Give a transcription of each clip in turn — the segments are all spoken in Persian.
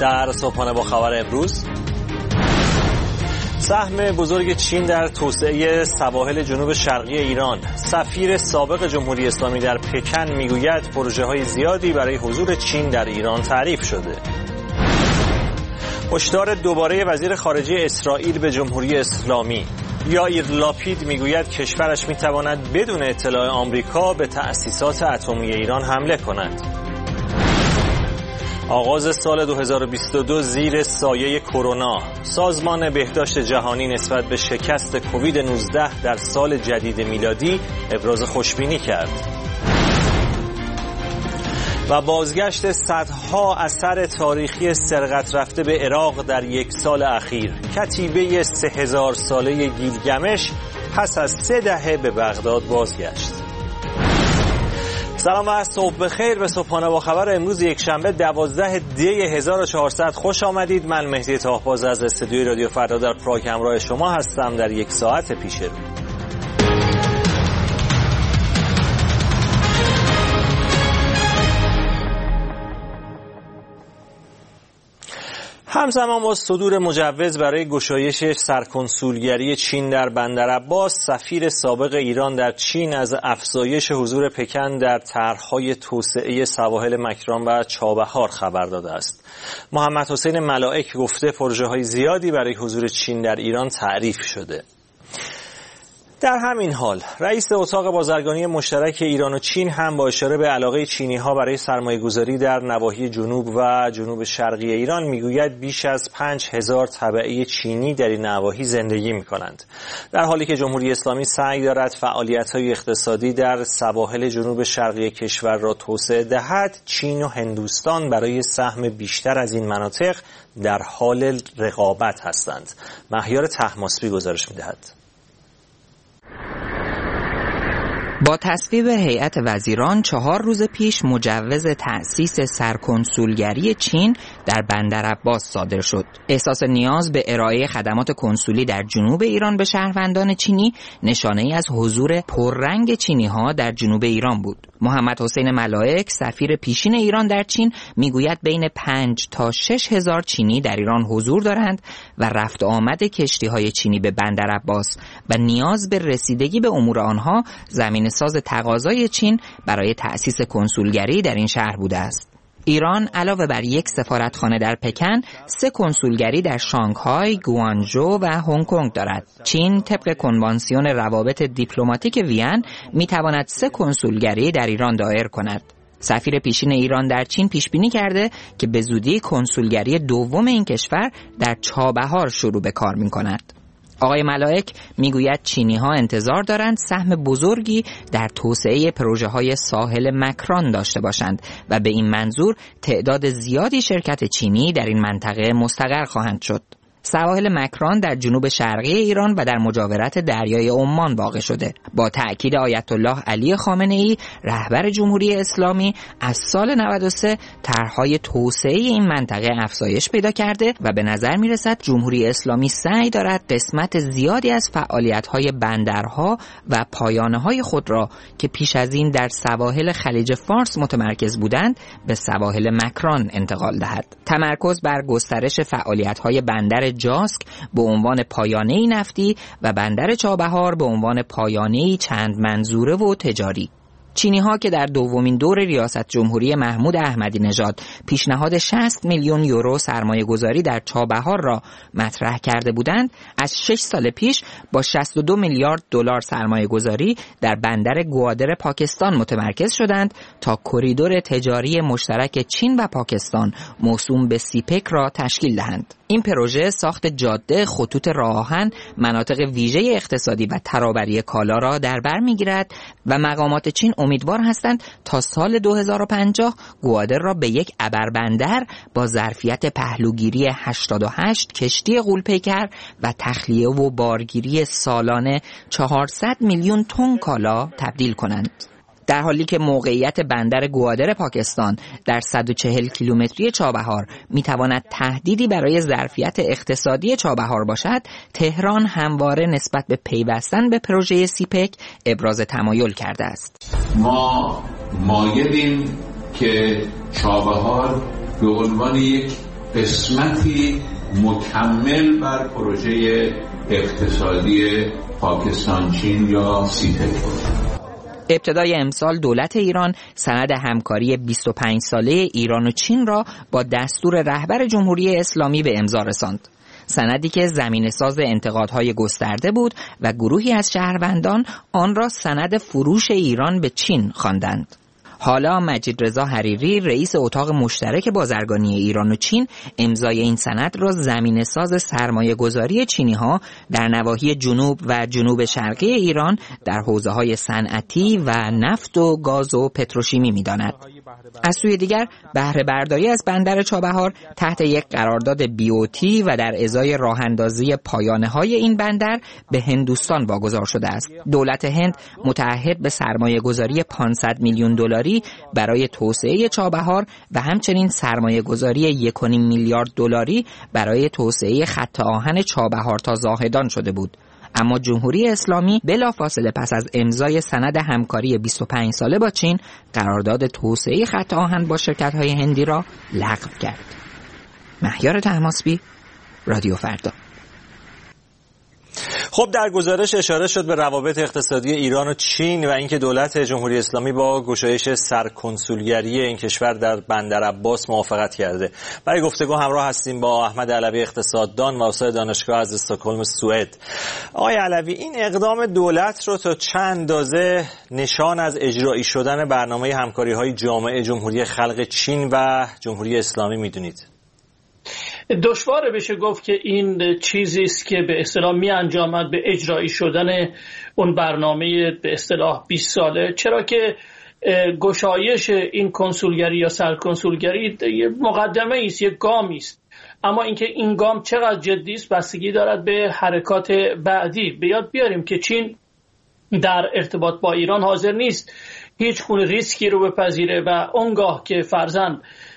در صبحانه با خبر امروز، سهم بزرگ چین در توسعه سواحل جنوب شرقی ایران. سفیر سابق جمهوری اسلامی در پکن میگوید پروژه‌های زیادی برای حضور چین در ایران تعریف شده. هشدار دوباره وزیر خارجه اسرائیل به جمهوری اسلامی. یائیر لاپید میگوید کشورش میتواند بدون اطلاع آمریکا به تأسیسات اتمی ایران حمله کند. آغاز سال 2022 زیر سایه کرونا. سازمان بهداشت جهانی نسبت به شکست کووید 19 در سال جدید میلادی ابراز خوشبینی کرد. و بازگشت صدها اثر تاریخی سرقت رفته به عراق در یک سال اخیر. کتیبه 3000 ساله گیلگمش پس از 3 دهه به بغداد بازگشت. سلام و صبح بخیر به صبحانه با خبر امروز یکشنبه 12 دی 1400 خوش آمدید. من مهدی طاهباز از استودیوی رادیو فردا در پراگ همراه شما هستم در یک ساعت پیش رو. همزمان با صدور مجوز برای گشایش سرکنسولگری چین در بندرعباس، سفیر سابق ایران در چین از افزایش حضور پکن در طرح‌های توسعه سواحل مکران و چابهار خبر داده است. محمد حسین ملائک گفته پروژه‌های زیادی برای حضور چین در ایران تعریف شده. در همین حال رئیس اتاق بازرگانی مشترک ایران و چین هم با اشاره به علاقه چینی‌ها برای سرمایه‌گذاری در نواحی جنوب و جنوب شرقی ایران میگوید بیش از 5000 تبعه چینی در این نواحی زندگی می‌کنند، در حالی که جمهوری اسلامی سعی دارد فعالیت‌های اقتصادی در سواحل جنوب شرقی کشور را توسعه دهد. چین و هندوستان برای سهم بیشتر از این مناطق در حال رقابت هستند. مهیار طهماسبی گزارش می‌دهد. با تصویب هیئت وزیران 4 روز پیش مجوز تأسیس سرکنسولگری چین در بندرعباس صادر شد. احساس نیاز به ارائه خدمات کنسولی در جنوب ایران به شهروندان چینی نشانه‌ای از حضور پررنگ چینی‌ها در جنوب ایران بود. محمد حسین ملائک سفیر پیشین ایران در چین میگوید بین 5 تا 6 هزار چینی در ایران حضور دارند و رفت آمد کشتی‌های چینی به بندرعباس و نیاز به رسیدگی به امور آنها زمین ساز تقاضای چین برای تأسیس کنسولگری در این شهر بوده است. ایران علاوه بر یک سفارتخانه در پکن، 3 کنسولگری در شانگهای، گوانجو و هنگ کنگ دارد. چین طبق کنوانسیون روابط دیپلماتیک وین میتواند 3 کنسولگری در ایران دایر کند. سفیر پیشین ایران در چین پیش بینی کرده که به زودی کنسولگری دوم این کشور در چابهار شروع به کار می‌کند. آقای ملائک میگوید چینی‌ها انتظار دارند سهم بزرگی در توسعه پروژه‌های ساحل مکران داشته باشند و به این منظور تعداد زیادی شرکت چینی در این منطقه مستقر خواهند شد. سواحل مکران در جنوب شرقی ایران و در مجاورت دریای عمان واقع شده. با تأکید آیت الله علی خامنه‌ای رهبر جمهوری اسلامی، از سال 93 طرح‌های توسعه این منطقه افزایش پیدا کرده و به نظر می‌رسد جمهوری اسلامی سعی دارد قسمت زیادی از فعالیت‌های بندرها و پایانه‌های خود را که پیش از این در سواحل خلیج فارس متمرکز بودند به سواحل مکران انتقال دهد. تمرکز بر گسترش فعالیت‌های بندر جاسک به عنوان پایانه‌ای نفتی و بندر چابهار به عنوان پایانه‌ای چند منظوره و تجاری. چینی‌ها که در دومین دور ریاست جمهوری محمود احمدی نژاد پیشنهاد 60 میلیون یورو سرمایه‌گذاری در چابهار را مطرح کرده بودند، از 6 سال پیش با 62 میلیارد دلار سرمایه‌گذاری در بندر گوادر پاکستان متمرکز شدند تا کریدور تجاری مشترک چین و پاکستان موسوم به سیپک را تشکیل دهند. این پروژه ساخت جاده، خطوط راه آهن، مناطق ویژه اقتصادی و ترابری کالا را در بر می‌گیرد و مقامات چین امیدوار هستند تا سال 2050 گوادر را به یک ابربندر با ظرفیت پهلوگیری 88 کشتی غول‌پیکر و تخلیه و بارگیری سالانه 400 میلیون تن کالا تبدیل کنند. در حالی که موقعیت بندر گوادر پاکستان در 140 کیلومتری چابهار میتواند تهدیدی برای ظرفیت اقتصادی چابهار باشد، تهران همواره نسبت به پیوستن به پروژه سیپک ابراز تمایل کرده است. ما مایلیم که چابهار به عنوان یک قسمتی مکمل بر پروژه اقتصادی پاکستان چین یا سیپک بود. ابتدای امسال دولت ایران سند همکاری 25 ساله ایران و چین را با دستور رهبر جمهوری اسلامی به امضا رساند. سندی که زمینه‌ساز انتقادهای گسترده بود و گروهی از شهروندان آن را سند فروش ایران به چین خواندند. حالا مجید رضا حریری رئیس اتاق مشترک بازرگانی ایران و چین امضای این سند را زمینه‌ساز سرمایه‌گذاری چینی‌ها در نواحی جنوب و جنوب شرقی ایران در حوزه‌های صنعتی و نفت و گاز و پتروشیمی می‌داند. از سوی دیگر بهره برداری از بندر چابهار تحت یک قرارداد BOT و در ازای راه‌اندازی پایانه‌های این بندر به هندوستان واگذار شده است. دولت هند متعهد به سرمایه‌گذاری 500 میلیون دلاری برای توسعه چابهار و همچنین سرمایه‌گذاری 1.5 میلیارد دلاری برای توسعه خط آهن چابهار تا زاهدان شده بود. اما جمهوری اسلامی بلافاصله پس از امضای سند همکاری 25 ساله با چین قرارداد توسعه خط آهن با شرکت‌های هندی را لغو کرد. مهیار طهماسبی، رادیو فردا. خب در گزارش اشاره شد به روابط اقتصادی ایران و چین و اینکه دولت جمهوری اسلامی با گشایش سرکنسولگری این کشور در بندر عباس موافقت کرده. برای گفتگو همراه هستیم با احمد علوی اقتصاددان و استاد دانشگاه از استکهلم سوئد. آقای علوی، این اقدام دولت رو تا چند اندازه نشان از اجرایی شدن برنامه همکاری‌های جامع جمهوری خلق چین و جمهوری اسلامی می‌دونید؟ دشواره بشه گفت که این چیزی است که به اصطلاح می انجامد به اجرایی شدن اون برنامه به اصطلاح 20 ساله، چرا که گشایش این کنسولگری یا سرکنسولگری مقدمه است، یک گامی است. اما اینکه این گام چقدر جدی است بستگی دارد به حرکات بعدی. به یاد بیاریم که چین در ارتباط با ایران حاضر نیست هیچ گونه ریسکی رو بپذیره و اونگاه که فرضاً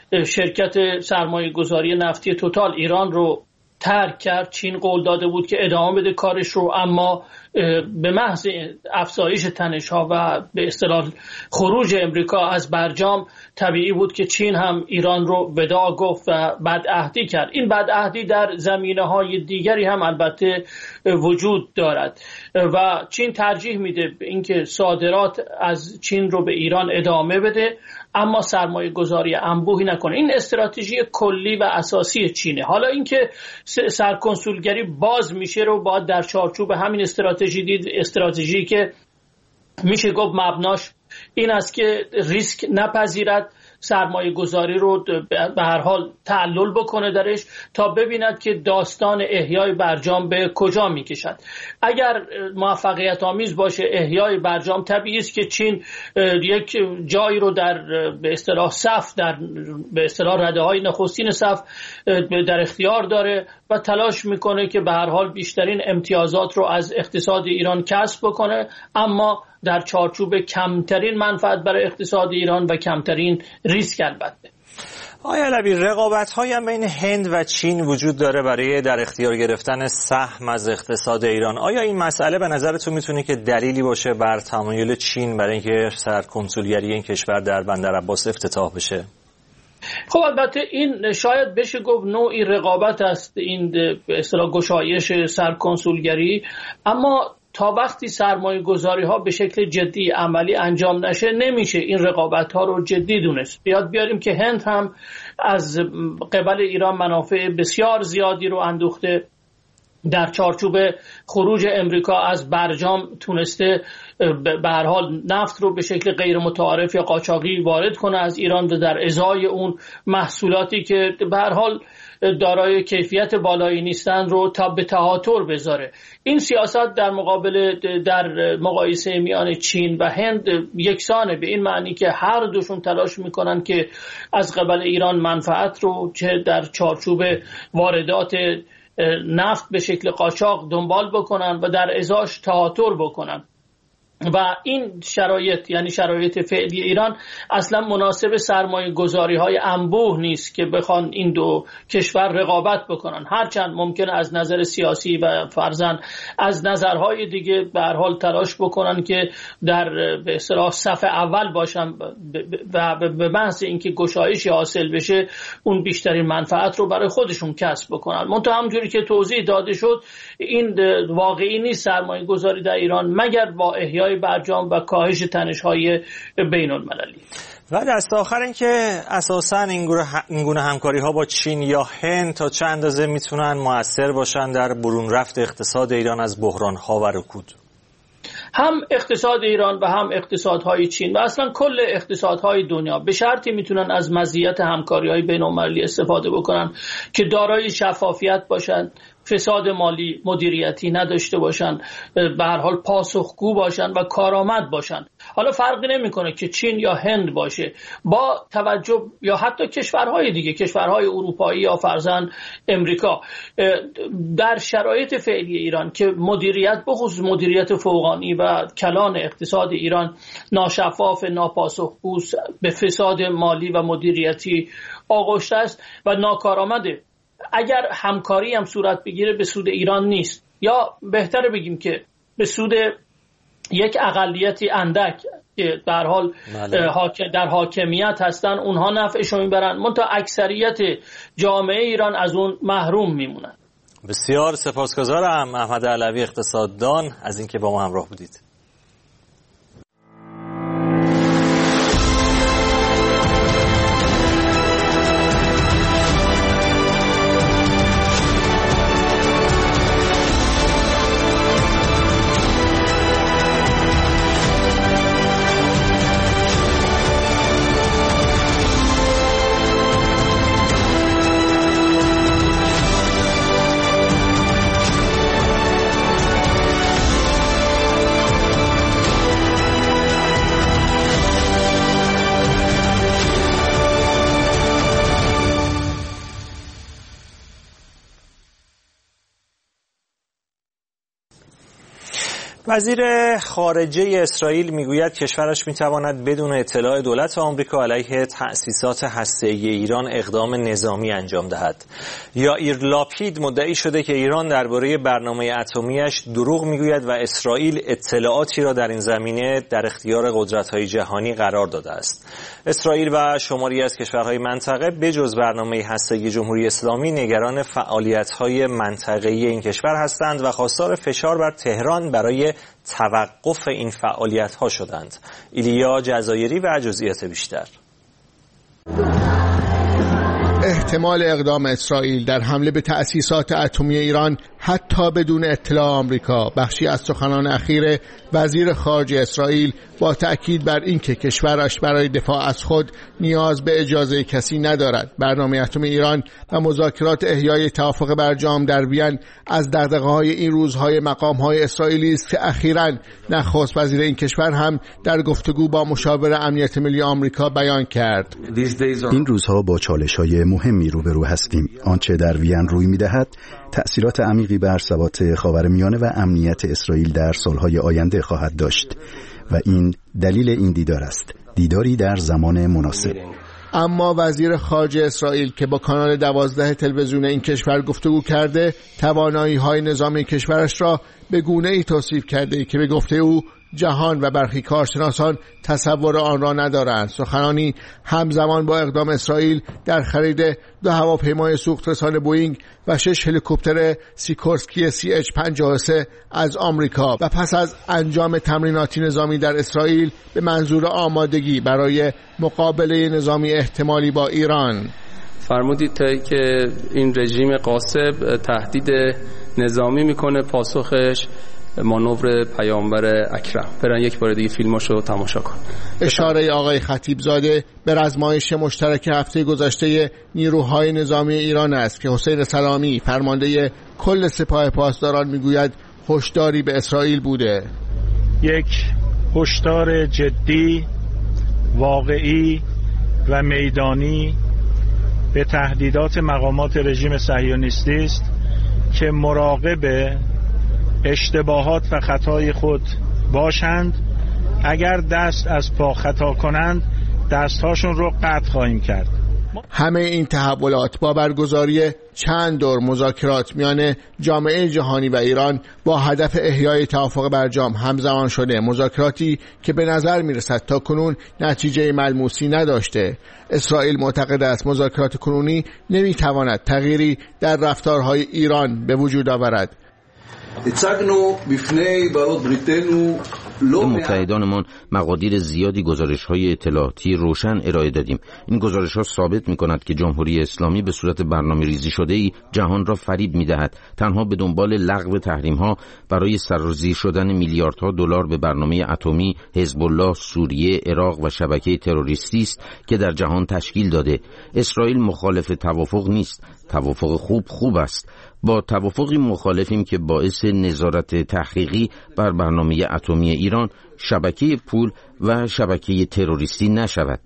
شرکت سرمایه گذاری نفتی توتال ایران رو ترک کرد، چین قول داده بود که ادامه بده کارش رو، اما به محض افزایش تنش‌ها و به اصطلاح خروج امریکا از برجام طبیعی بود که چین هم ایران رو وداع گفت و بدعهدی کرد. این بدعهدی در زمینه‌های دیگری هم البته وجود دارد و چین ترجیح میده اینکه صادرات از چین رو به ایران ادامه بده اما سرمایه گذاری انبوهی نکنه. این استراتژی کلی و اساسی چینه. حالا اینکه سرکنسولگری باز میشه رو باید در چارچوب همین استراتژی دید، استراتژی که میشه گفت مبناش این است که ریسک نپذیرد، سرمایه گذاری رو به هر حال تعلل بکنه درش تا ببیند که داستان احیای برجام به کجا میکشد. اگر موفقیت آمیز باشه احیای برجام، طبیعی است که چین یک جایی رو در به اصطلاح صف، در به اصطلاح رده‌های نخستین صف در اختیار داره و تلاش میکنه که به هر حال بیشترین امتیازات رو از اقتصاد ایران کسب بکنه، اما در چارچوب کمترین منفعت برای اقتصاد ایران و کمترین ریسک. البته آقای علوی، رقابت‌هایی هم بین هند و چین وجود داره برای در اختیار گرفتن سهم از اقتصاد ایران. آیا این مسئله به نظرتون میتونه که دلیلی باشه بر تمایل چین برای اینکه سرکنسولگری این کشور در بندر عباس افتتاح بشه؟ خب البته این شاید بشه گفت نوعی رقابت است، این به اصطلاح گشایش سرکنسولگری، اما تا وقتی سرمایه گذاری ها به شکل جدی عملی انجام نشه نمیشه این رقابت ها رو جدی دونست. بیاد بیاریم که هند هم از قبل ایران منافع بسیار زیادی رو اندوخته، در چارچوب خروج امریکا از برجام تونسته به هر حال نفت رو به شکل غیر متعارف یا قاچاقی وارد کنه از ایران و در ازای اون محصولاتی که به هر حال دارای کیفیت بالایی نیستن رو تا به تهاتر بذاره. این سیاست در مقایسه میان چین و هند یکسانه، به این معنی که هر دوشون تلاش میکنن که از قبل ایران منفعت رو چه در چارچوب واردات نفت به شکل قاچاق دنبال بکنن و در ازاش تهاتر بکنن. و این شرایط، یعنی شرایط فعلی ایران، اصلا مناسب سرمایه گذاری های انبوه نیست که بخوان این دو کشور رقابت بکنن. هرچند ممکنه از نظر سیاسی و فرضاً از نظرهای دیگه به هر حال تلاش بکنن که در به اصطلاح صف اول باشن و به محض اینکه گشایشی حاصل بشه اون بیشترین منفعت رو برای خودشون کسب بکنن. منتها همونجوری که توضیح داده شد این واقعی نیست سرمایه گذاری در ایران مگر با احیای برجام و کاهش تنش‌های بین‌المللی. و دست آخر این که اساساً این گونه همکاری‌ها با چین یا هند تا چه اندازه میتونن مؤثر باشن در برون رفت اقتصاد ایران از بحران‌ها و رکود؟ هم اقتصاد ایران و هم اقتصادهای چین و اصلا کل اقتصادهای دنیا به شرطی میتونن از مزیت همکاری‌های بین‌المللی استفاده بکنن که دارای شفافیت باشن، فساد مالی مدیریتی نداشته باشن، به هر حال پاسخگو باشن و کارآمد باشن. حالا فرقی نمیکنه که چین یا هند باشه، با توجه یا حتی کشورهای دیگه، کشورهای اروپایی یا فرضاً امریکا، در شرایط فعلی ایران که مدیریت به خصوص مدیریت فوقانی و کلان اقتصاد ایران ناشفاف، ناپاسخگو، به فساد مالی و مدیریتی آغشته است و ناکارآمده، اگر همکاری هم صورت بگیره به سود ایران نیست، یا بهتره بگیم که به سود یک اقلیتی اندک که در حال در حاکمیت هستن، اونها نفعشو میبرن، منتها اکثریت جامعه ایران از اون محروم میمونن. بسیار سپاسگزارم احمد علوی اقتصاددان از اینکه با ما همراه بودید. وزیر خارجه اسرائیل میگوید کشورش میتواند بدون اطلاع دولت آمریکا علیه تأسیسات هسته‌ای ایران اقدام نظامی انجام دهد. یائیر لاپید مدعی شده که ایران درباره برنامه اتمیش دروغ میگوید و اسرائیل اطلاعاتی را در این زمینه در اختیار قدرت‌های جهانی قرار داده است. اسرائیل و شماری از کشورهای منطقه بجز برنامه هسته‌ای جمهوری اسلامی نگران فعالیت‌های منطقه‌ای این کشور هستند و خواستار فشار بر تهران برای توقف این فعالیت‌ها شدند. ایلیا جزایری و جزئیات بیشتر. احتمال اقدام اسرائیل در حمله به تأسیسات اتمی ایران حتی بدون اطلاع آمریکا بخشی از سخنان اخیر وزیر خارجه اسرائیل با تأکید بر اینکه کشورش برای دفاع از خود نیاز به اجازه کسی ندارد. برنامه اتمی ایران و مذاکرات احیای توافق برجام در وین از دغدغه‌های این روزهای مقام‌های اسرائیلی است که اخیراً نخست وزیر این کشور هم در گفتگو با مشاور امنیت ملی آمریکا بیان کرد. این روزها با چالش‌های مهمی روبرو هستیم. آنچه در وین روی می‌دهد تأثیرات عمیقی بر ثبات خاورمیانه و امنیت اسرائیل در سالهای آینده خواهد داشت و این دلیل این دیدار است، دیداری در زمان مناسب. اما وزیر خارجه اسرائیل که با کانال 12 تلویزیون این کشور گفتگو کرده، توانایی‌های نظامی کشورش را به گونه‌ای توصیف کرده که به گفته او جهان و برخی کارشناسان تصور آن را ندارند. سخنانی همزمان با اقدام اسرائیل در خرید 2 هواپیمای سوخترسان بوئینگ و 6 هلیکوپتر سیکورسکی CH-53 از آمریکا و پس از انجام تمریناتی نظامی در اسرائیل به منظور آمادگی برای مقابله نظامی احتمالی با ایران. فرمودید که این رژیم غاصب تهدید نظامی میکنه، پاسخش مانور پیامبر اکرم. برن یک بار دیگه فیلماشو تماشا کن. اشاره آقای خطیبزاده به رزمایش مشترک هفته گذشته نیروهای نظامی ایران است که حسین سلامی فرمانده کل سپاه پاسداران میگوید هشداری به اسرائیل بوده. یک هشدار جدی، واقعی و میدانی به تهدیدات مقامات رژیم صهیونیستی است که مراقب اشتباهات و خطای خود باشند. اگر دست از پا خطا کنند دستهاشون رو قطع خواهیم کرد. همه این تحولات با برگزاری چند دور مذاکرات میان جامعه جهانی و ایران با هدف احیای توافق برجام همزمان شده، مذاکراتی که به نظر میرسد تا کنون نتیجه ملموسی نداشته. اسرائیل معتقد است مذاکرات کنونی نمیتواند تغییری در رفتارهای ایران به وجود آورد. به متحدانمان مقادیر زیادی گزارش‌های اطلاعاتی روشن ارائه دادیم. این گزارش‌ها ثابت می‌کند که جمهوری اسلامی به صورت برنامه‌ریزی شده‌ای جهان را فریب می‌دهد. تنها به دنبال لغو تحریم‌ها برای سرازیر شدن میلیاردها دلار به برنامه اتمی حزب الله، سوریه، عراق و شبکه تروریستی است که در جهان تشکیل داده. اسرائیل مخالف توافق نیست. توافق خوب است. با توافقی مخالفیم که باعث نظارت تحقیقی بر برنامه اتمی ایران، شبکه پول و شبکه تروریستی نشود.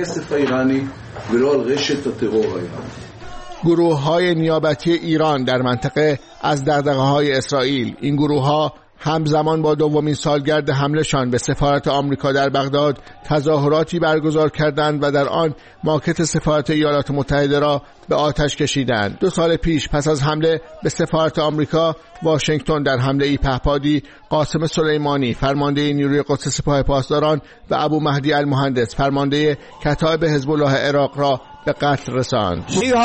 گروه‌های نیابتی ایران در منطقه از دغدغه‌های اسرائیل. این گروه‌ها همزمان با دومین سالگرد حملهشان به سفارت آمریکا در بغداد تظاهراتی برگزار کردند و در آن ماکت سفارت ایالات متحده را به آتش کشیدند. 2 سال پیش پس از حمله به سفارت آمریکا، واشنگتن در حمله پهپادی قاسم سلیمانی فرمانده نیروی قدس سپاه پاسداران و ابو مهدی المهندس فرمانده کتایب حزب الله عراق را به قتل رساند.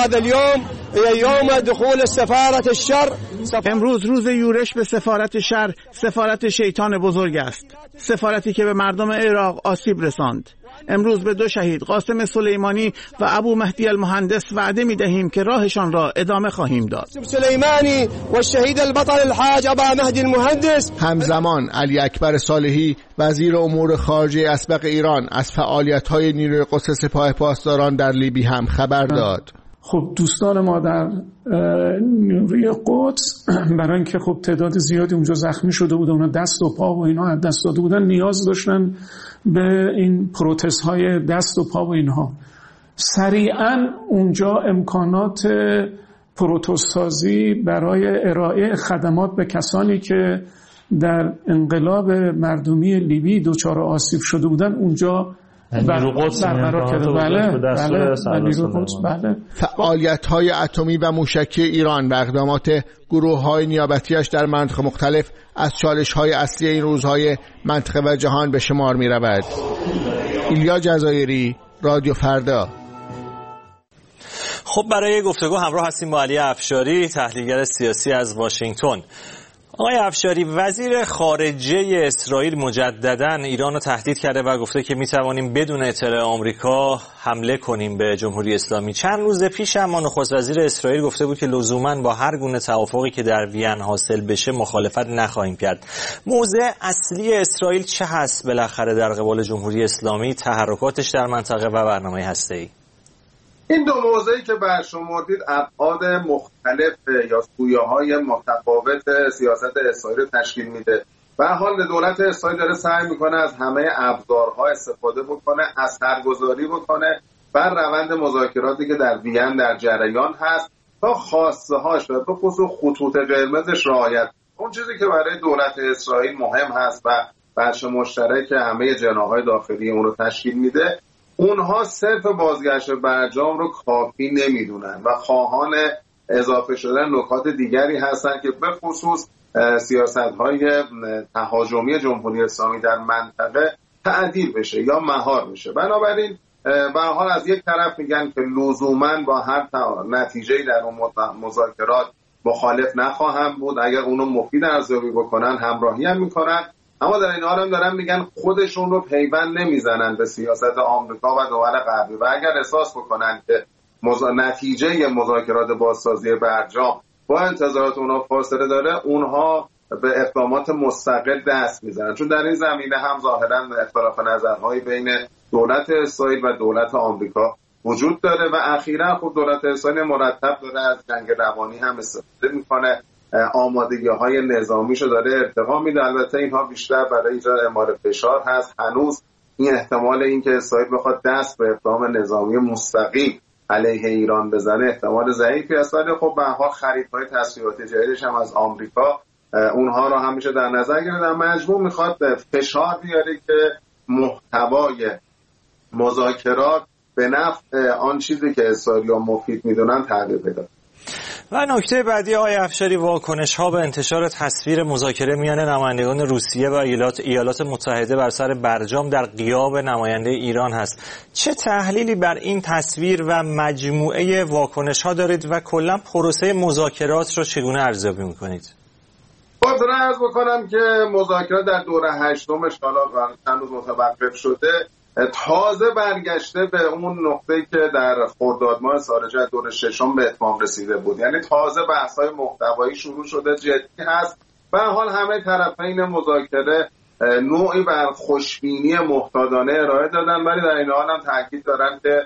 امروز روز یورش به سفارت شر، سفارت شیطان بزرگ است، سفارتی که به مردم عراق آسیب رساند. امروز به 2 شهید قاسم سلیمانی و ابو مهدی المهندس وعده می دهیم که راهشان را ادامه خواهیم داد. سلیمانی و شهید البطل الحاج ابو مهدی المهندس. همزمان علی اکبر صالحی وزیر امور خارجه اسبق ایران از فعالیت‌های نیروی قدس سپاه پاسداران در لیبی هم خبر داد. خب دوستان ما در نیروی قدس برای اینکه خب تعداد زیادی اونجا زخمی شده بودن، اونا دست و پا و اینا از دست داده بودن، نیاز داشتن به این پروتز های دست و پا و اینها. سریعا اونجا امکانات پروتز سازی برای ارائه خدمات به کسانی که در انقلاب مردمی لیبی دچار آسیب شده بودن اونجا برقرار کرده. بله. فعالیت‌های اتمی و موشکی ایران و اقدامات گروه‌های نیابتیش در مناطق مختلف از چالش‌های اصلی این روزهای منطقه و جهان به شمار می‌رود. ایلیا جزایری، رادیو فردا. خب برای گفتگو همراه هستیم با علی افشاری، تحلیلگر سیاسی از واشنگتن. آقای افشاری، وزیر خارجه اسرائیل مجدداً ایران رو تهدید کرده و گفته که میتوانیم بدون اطلاع آمریکا حمله کنیم به جمهوری اسلامی. چند روز پیش اما نخست وزیر اسرائیل گفته بود که لزوماً با هر گونه توافقی که در وین حاصل بشه مخالفت نخواهیم کرد. موضع اصلی اسرائیل چه هست بالاخره در قبال جمهوری اسلامی، تحرکاتش در منطقه و برنامه هسته‌ای؟ این 2 موضوعی که برشمردید ابعاد مختلف یا سویه‌های متفاوت سیاست اسرائیل تشکیل میده. به هر حال دولت اسرائیل داره سعی میکنه از همه ابزارها استفاده بکنه، اثرگذاری بکنه بر روند مذاکراتی که در وین در جریان هست تا خواسته هاش و به خصوص خطوط قرمزش رعایت. اون چیزی که برای دولت اسرائیل مهم هست و بخش مشترک همه جناح‌های داخلی اون رو تشکیل میده، اونها صرف بازگشت برجام رو کافی نمیدونن و خواهان اضافه شدن نکات دیگری هستن که به خصوص سیاست‌های تهاجمی جمهوری اسلامی در منطقه تعدیل بشه یا مهار بشه. بنابراین به هر حال از یک طرف میگن که لزوماً با هر نتیجه‌ای در اون مذاکرات مخالف نخواهم بود، اگر اونو مفید ارزیابی بکنن همراهی هم میکنن، اما در این حال هم دارن میگن خودشون رو پیوند نمیزنن به سیاست آمریکا و دول غربی و اگر احساس بکنن که نتیجه مذاکرات بازسازی برجام با انتظارات اونها فاصله داره، اونها به اقدامات مستقل دست میزنن. چون در این زمینه هم ظاهرا اختلاف نظرهایی بین دولت اسرائیل و دولت آمریکا وجود داره و اخیراً خود دولت اسرائیل مرتب داره از جنگ روانی هم استفاده میکنه، آمادگی‌های نظامیشو داره ارتقا میده. البته اینها بیشتر برای ایجاد اعمال فشار هست. هنوز این احتمال اینکه اسرائیل بخواد دست به اقدام نظامی مستقیم علیه ایران بزنه احتمال ضعیفی است، ولی خب به هر حال خریدهای تسلیحاتی جدیدش هم از آمریکا اونها رو همیشه در نظر گرفت. در مجموع میخواد فشار بیاره که محتوای مذاکرات به نفع آن چیزی که اسرائیلی‌ها مفید میدونن تغییر پیدا. و نکته بعدی آقای افشاری، واکنش‌ها به انتشار تصویر مذاکره میان نمایندگان روسیه و ایالات متحده بر سر برجام در غیاب نماینده ایران هست. چه تحلیلی بر این تصویر و مجموعه واکنش‌ها دارید و کلا پروسه مذاکرات رو چگونه ارزیابی می‌کنید؟ باید عرض بکنم که مذاکرات در دوره هشتمش حالا چند روز متوقف شده، تازه برگشته به اون نقطه‌ای که در خرداد ماه سال جدید دوره ششم به اتمام رسیده بود. یعنی تازه بحث‌های محتوایی شروع شده، جدی هست. به هر حال همه طرفین مذاکره نوعی بر خوشبینی محتاطانه ارائه دادن، ولی در این حال هم تاکید دارن که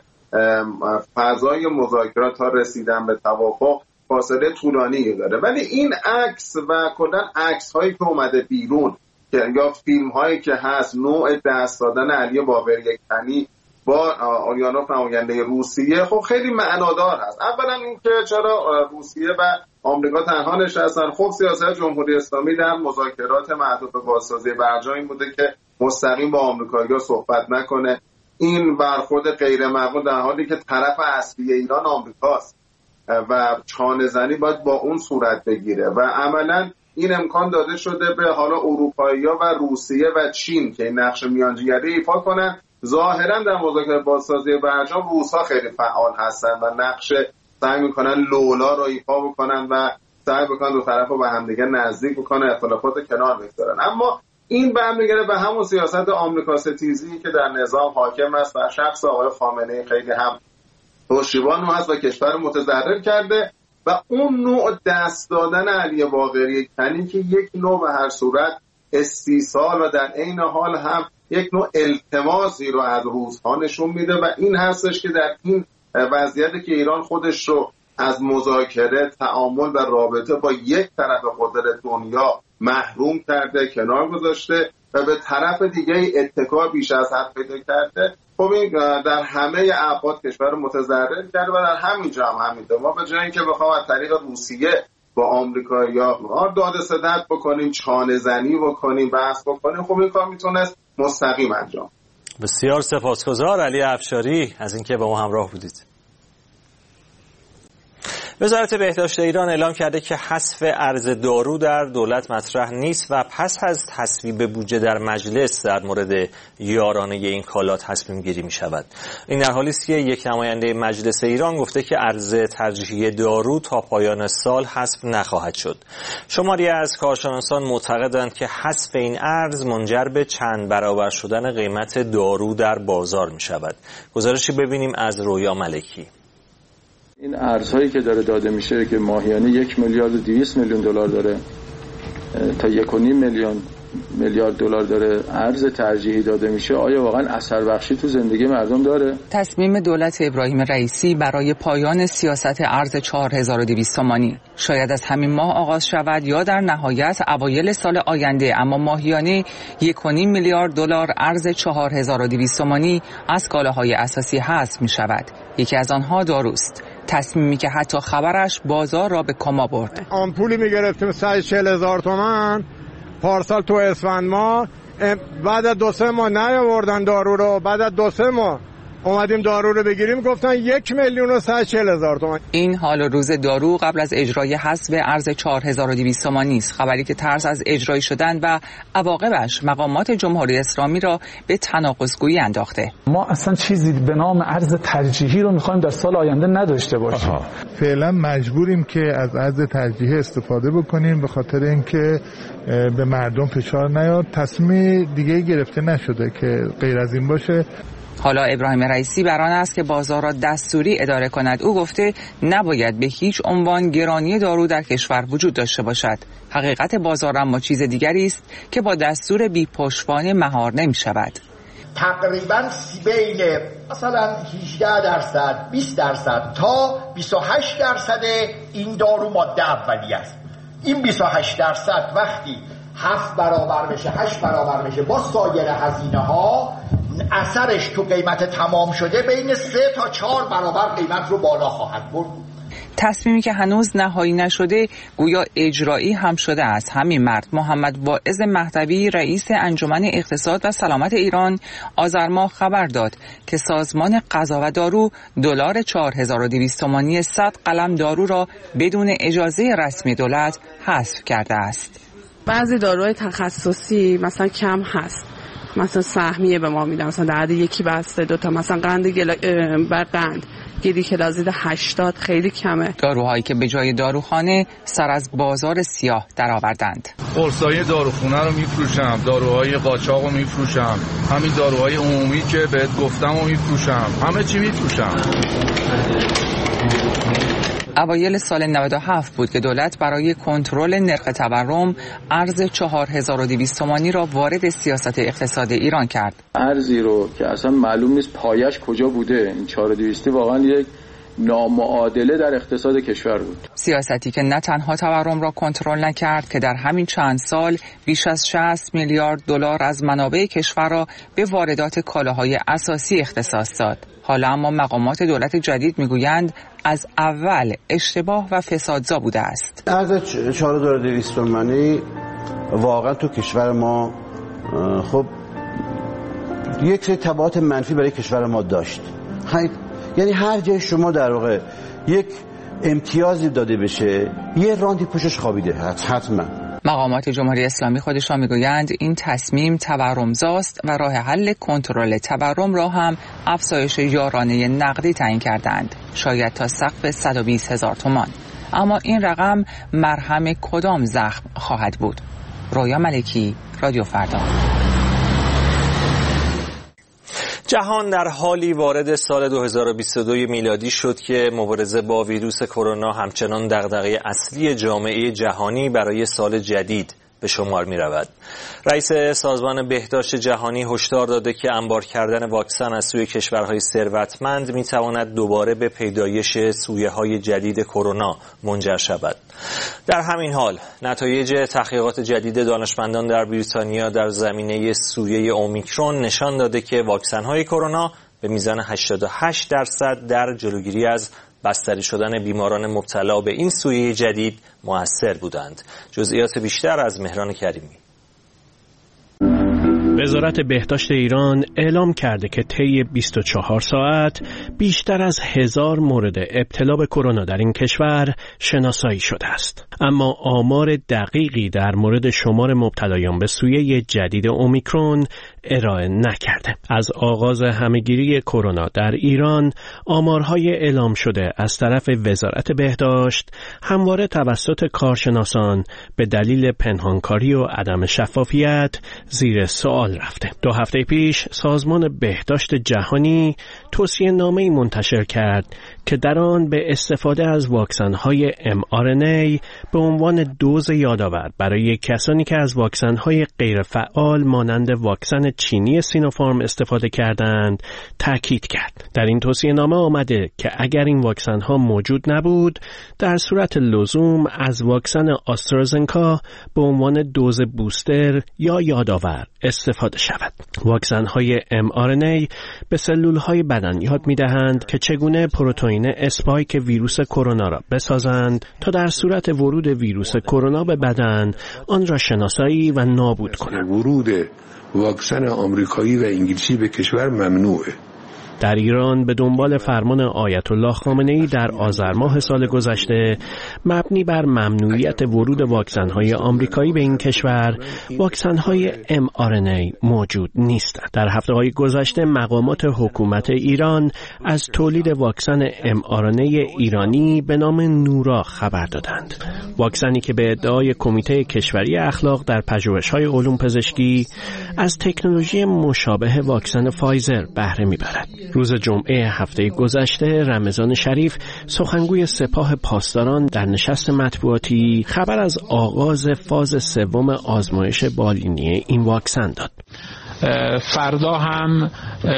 فضای مذاکرات تا رسیدن به توافق فاصله طولانی داره. ولی این عکس و کلا عکس‌هایی که اومده بیرون که یا فیلم‌هایی که هست، نوع دست دادن علی باقری‌کنی با آریانوف نماینده روسیه، خب خیلی معنادار هست. اولا اینکه چرا روسیه و آمریکا تنها نشستن؟ خب سیاست جمهوری اسلامی در مذاکرات معطوف به بازسازی برجام این بوده که مستقیم با آمریکایی‌ها صحبت نکنه. این برخورد غیر معقول در حالی که طرف اصلی ایران آمریکاست و چانه‌زنی باید با اون صورت بگیره و عملاً این امکان داده شده به حالا اروپایی‌ها و روسیه و چین که این نقش میانجیگری ایفا کنن. ظاهراً در مذاکره بازسازی برجام روس‌ها خیلی فعال هستن و نقش سعی میکنن لولا رو ایفا بکنن و سعی بکنن دو طرف رو به همدیگه نزدیک بکنن، اختلافات کنار بگذارن. اما این برمیگره به همون سیاست آمریکا ستیزی که در نظام حاکم است و شخص آقای خامنه‌ای خیلی هم پشتیبان هست و کشور متضرر کرده و اون نوع دست دادن علی باقری‌کنی که یک نوع به هر صورت استیصال و در عین حال هم یک نوع التماسی رو از روس‌ها نشون میده و این هستش که در این وضعیتی که ایران خودش رو از مذاکره، تعامل و رابطه با یک طرف قدرت دنیا محروم کرده، کنار گذاشته و به طرف دیگه اتکا بیش از حد پیدا کرده. خب این در همه ابعاد کشور متضرر کرده و در همین جا هم همینطور. ما به جای اینکه بخوام از طریق روسیه با آمریکا یا داد ستد بکنیم، چانه زنی بکنیم، بحث بکنیم، خب این کار میتونست مستقیم انجام. بسیار سپاسگزار علی افشاری از اینکه با ما همراه بودید. وزارت بهداشت ایران اعلام کرده که حذف ارز دارو در دولت مطرح نیست و پس از تصویب بودجه در مجلس در مورد یارانه این کالا تصمیم گیری می شود. این در حالی است که یک نماینده مجلس ایران گفته که ارز ترجیحی دارو تا پایان سال حذف نخواهد شد. شماری از کارشناسان معتقدند که حذف این ارز منجر به چند برابر شدن قیمت دارو در بازار می شود. گزارشی ببینیم از رویا ملکی. این ارزهایی که داره داده میشه که ماهیانه 1 میلیارد و 200 میلیون دلار داره تا 1.5 میلیارد دلار داره ارز ترجیحی داده میشه، آیا واقعا اثر بخشی تو زندگی مردم داره؟ تصمیم دولت ابراهیم رئیسی برای پایان سیاست ارز 4200 تومانی شاید از همین ماه آغاز شود یا در نهایت اوایل سال آینده، اما ماهیانه 1.5 میلیارد دلار ارز 4200 تومانی از کالاهای اساسی حذف می شود. یکی از آنها داروست، تصمیمی که حتی خبرش بازار را به کما برد. آمپولی میگرفتیم 140,000 تومان پارسال تو اسفند ماه، بعد از 2-3 ماه نیاوردن دارو رو، بعد از 2-3 ماه اومدیم دارو رو بگیریم گفتن 1,140,000 تومان. این حال و روز دارو قبل از اجرای حذف ارز 4200 تومانی است، خبری که ترس از اجرایی شدن و عواقبش مقامات جمهوری اسلامی را به تناقض‌گویی انداخته. ما اصلا چیزی به نام ارز ترجیحی رو می‌خوایم در سال آینده نداشته باشیم. فعلا مجبوریم که از ارز ترجیحی استفاده بکنیم به خاطر اینکه به مردم فشار نیاد. تصمیم دیگه گرفته نشده که غیر از این باشه. حالا ابراهیم رئیسی بر آن است که بازار را دستوری اداره کند. او گفته نباید به هیچ عنوان گرانی دارو در کشور وجود داشته باشد. حقیقت بازار اما چیز دیگری است که با دستور بی پشتوانه مهار نمی شود. تقریبا بین مثلا 18% 20% تا 28% این دارو ماده اولیه است. این 28% وقتی 7 برابر بشه 8 برابر بشه با سایر هزینه ها، اثرش تو قیمت تمام شده بین 3 تا 4 برابر قیمت رو بالا خواهد برد. تصمیمی که هنوز نهایی نشده گویا اجرایی هم شده است. همین مرد محمد واعظ مهدوی رئیس انجمن اقتصاد و سلامت ایران آذر ماه خبر داد که سازمان غذا و دارو دلار 4200 تومانی 100 قلم دارو را بدون اجازه رسمی دولت حذف کرده است. بعضی داروهای تخصصی مثلا کم هست، مثلا سهمیه به ما میدن، مثلا در حد یکی بسته دوتا، مثلا قند گلیکلازید 80 خیلی کمه. داروهایی که به جای داروخانه سر از بازار سیاه درآوردند. قرصای داروخونه رو میفروشم، داروهای قاچاق رو میفروشم، همین داروهای عمومی که بهت گفتم رو میفروشم، همه چی میفروشم. اوایل سال 97 بود که دولت برای کنترل نرخ تورم ارز 4200 تومانی را وارد سیاست اقتصاد ایران کرد. ارزی رو که اصلا معلوم نیست پایش کجا بوده، این 4200 واقعا یک نامعادله در اقتصاد کشور بود. سیاستی که نه تنها تورم را کنترل نکرد که در همین چند سال بیش از 60 میلیارد دلار از منابع کشور را به واردات کالاهای اساسی اختصاص داد. حالا اما مقامات دولت جدید میگویند از اول اشتباه و فسادزا بوده است. ارز 4200 تومانی واقعا تو کشور ما خب یک سری تبعات منفی برای کشور ما داشت. یعنی هر جای شما در واقع یک امتیازی داده بشه یه راندی پشتش خوابیده حتما. مقامات جمهوری اسلامی خودشان میگویند این تصمیم تورمزاست و راه حل کنترل تورم را هم افزایش یارانه نقدی تعیین کردند، شاید تا سقف 120,000 تومان. اما این رقم مرهم کدام زخم خواهد بود؟ رویا ملکی، رادیو فردا. جهان در حالی وارد سال 2022 میلادی شد که مبارزه با ویروس کرونا همچنان دغدغه اصلی جامعه جهانی برای سال جدید به شمار می رود. رئیس سازمان بهداشت جهانی هشدار داده که انبار کردن واکسن از سوی کشورهای ثروتمند می تواند دوباره به پیدایش سویه‌های جدید کرونا منجر شود. در همین حال نتایج تحقیقات جدید دانشمندان در بریتانیا در زمینه سویه اومیکرون نشان داده که واکسن‌های کرونا به میزان 88% در جلوگیری از بستری شدن بیماران مبتلا به این سویه جدید مؤثر بودند. جزئیات بیشتر از مهران کریمی. وزارت بهداشت ایران اعلام کرده که طی 24 ساعت بیشتر از 1000 مورد ابتلا به کرونا در این کشور شناسایی شده است. اما آمار دقیقی در مورد شمار مبتلایان به سویه جدید اومیکرون ارائه نکرده. از آغاز همهگیری کرونا در ایران آمارهای اعلام شده از طرف وزارت بهداشت همواره توسط کارشناسان به دلیل پنهانکاری و عدم شفافیت زیر سوال رفته. 2 هفته پیش سازمان بهداشت جهانی توصیه نامه‌ای منتشر کرد که در آن به استفاده از واکسن‌های mRNA به عنوان دوز یادآور برای کسانی که از واکسن‌های غیرفعال مانند واکسن چینی سینوفارم استفاده کردند تاکید کرد. در این توصیه نامه آمده که اگر این واکسن‌ها موجود نبود در صورت لزوم از واکسن آسترازنکا به عنوان دوز بوستر یا یادآور استفاده شود. واکسن‌های mRNA به سلول‌های بدن یاد می‌دهند که چگونه پروتئین اسپایک ویروس کرونا را بسازند تا در صورت ورود ویروس کرونا به بدن آن را شناسایی و نابود کنند. ورود واکسن آمریکایی و انگلیسی به کشور ممنوعه. در ایران به دنبال فرمان آیت الله خامنه‌ای در آذر ماه سال گذشته مبنی بر ممنوعیت ورود واکسن‌های آمریکایی به این کشور، واکسن‌های mRNA موجود نیستند. در هفته‌های گذشته مقامات حکومت ایران از تولید واکسن mRNA ایرانی به نام نورا خبر دادند. واکسنی که به ادعای کمیته کشوری اخلاق در پژوهش‌های علوم پزشکی از تکنولوژی مشابه واکسن فایزر بهره می‌برد. روز جمعه هفته گذشته رمضان شریف سخنگوی سپاه پاسداران در نشست مطبوعاتی خبر از آغاز فاز 3 آزمایش بالینی این واکسن داد. فردا هم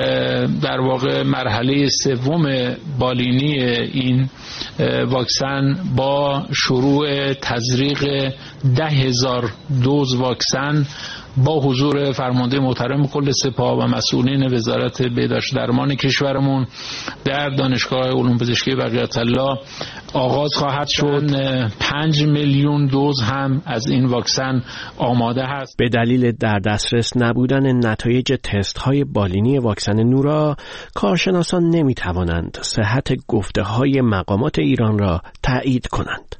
در واقع مرحله 3 بالینی این واکسن با شروع تزریق 10,000 دوز واکسن با حضور فرمانده محترم کل سپاه و مسئولین وزارت بهداشت درمان کشورمون در دانشگاه علوم پزشکی بقیت الله آغاز خواهد شد. 5 میلیون دوز هم از این واکسن آماده هست. به دلیل در دسترس نبودن نتایج تست‌های بالینی واکسن نورا، کارشناسان نمی‌توانند صحت گفته‌های مقامات ایران را تایید کنند.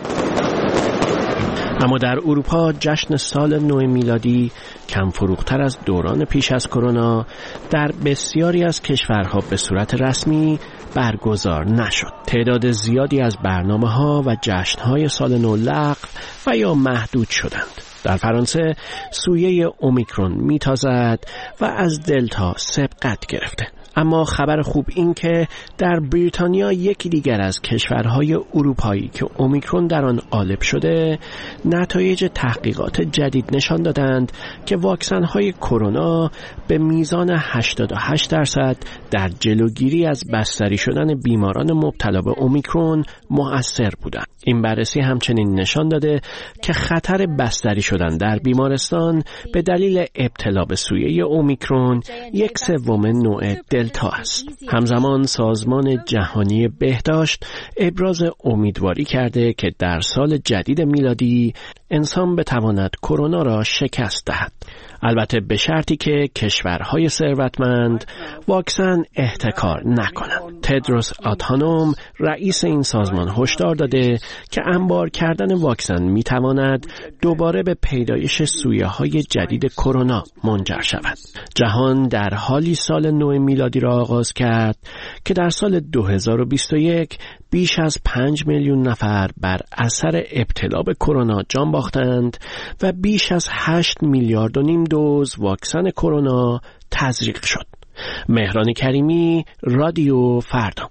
اما در اروپا جشن سال نو میلادی کم فروختر از دوران پیش از کرونا در بسیاری از کشورها به صورت رسمی برگزار نشد. تعداد زیادی از برنامه‌ها و جشن‌های سال نو لغو و یا محدود شدند. در فرانسه سویه اومیکرون میتازد و از دلتا سبقت گرفته. اما خبر خوب این که در بریتانیا یکی دیگر از کشورهای اروپایی که اومیکرون در آن غالب شده، نتایج تحقیقات جدید نشان دادند که واکسن‌های کرونا به میزان 88% در جلوگیری از بستری شدن بیماران مبتلا به اومیکرون مؤثر بودند. این بررسی همچنین نشان داده که خطر بستری شدن در بیمارستان به دلیل ابتلا به سویه اومیکرون 1/3 نوع دلتا است. همزمان سازمان جهانی بهداشت ابراز امیدواری کرده که در سال جدید میلادی انسان بتواند کرونا را شکست دهد. البته به شرطی که کشورهای ثروتمند واکسن احتکار نکنند. تدروس آدهانوم رئیس این سازمان هشدار داده که انبار کردن واکسن میتواند دوباره به پیدایش سویه‌های جدید کرونا منجر شود. جهان در حالی سال نو میلادی را آغاز کرد که در سال 2021 بیش از 5 میلیون نفر بر اثر ابتلا به کرونا جان باختند و بیش از 8.5 میلیارد دوز واکسن کرونا تزریق شد. مهران کریمی، رادیو فردا.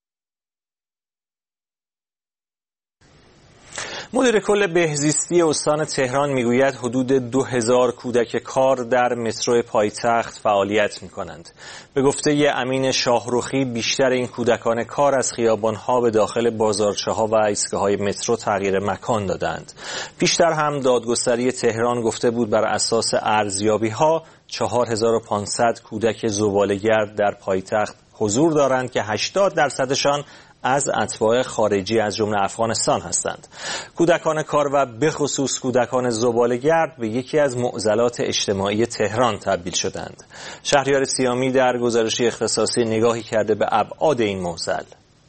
مدیر کل بهزیستی استان تهران میگوید حدود 2000 کودک کار در مترو پایتخت فعالیت می‌کنند. به گفته امین شاهرخی بیشتر این کودکان کار از خیابان‌ها به داخل بازارچه‌ها و ایستگاه‌های مترو تغییر مکان دادند. پیشتر هم دادگستری تهران گفته بود بر اساس ارزیابی‌ها 4500 کودک زباله‌گرد در پایتخت حضور دارند که 80% از اتباع خارجی از جمله افغانستان هستند. کودکان کار و به خصوص کودکان زباله‌گرد به یکی از معضلات اجتماعی تهران تبدیل شدند. شهریار سیامی در گزارشی اختصاصی نگاهی کرده به ابعاد این معضل.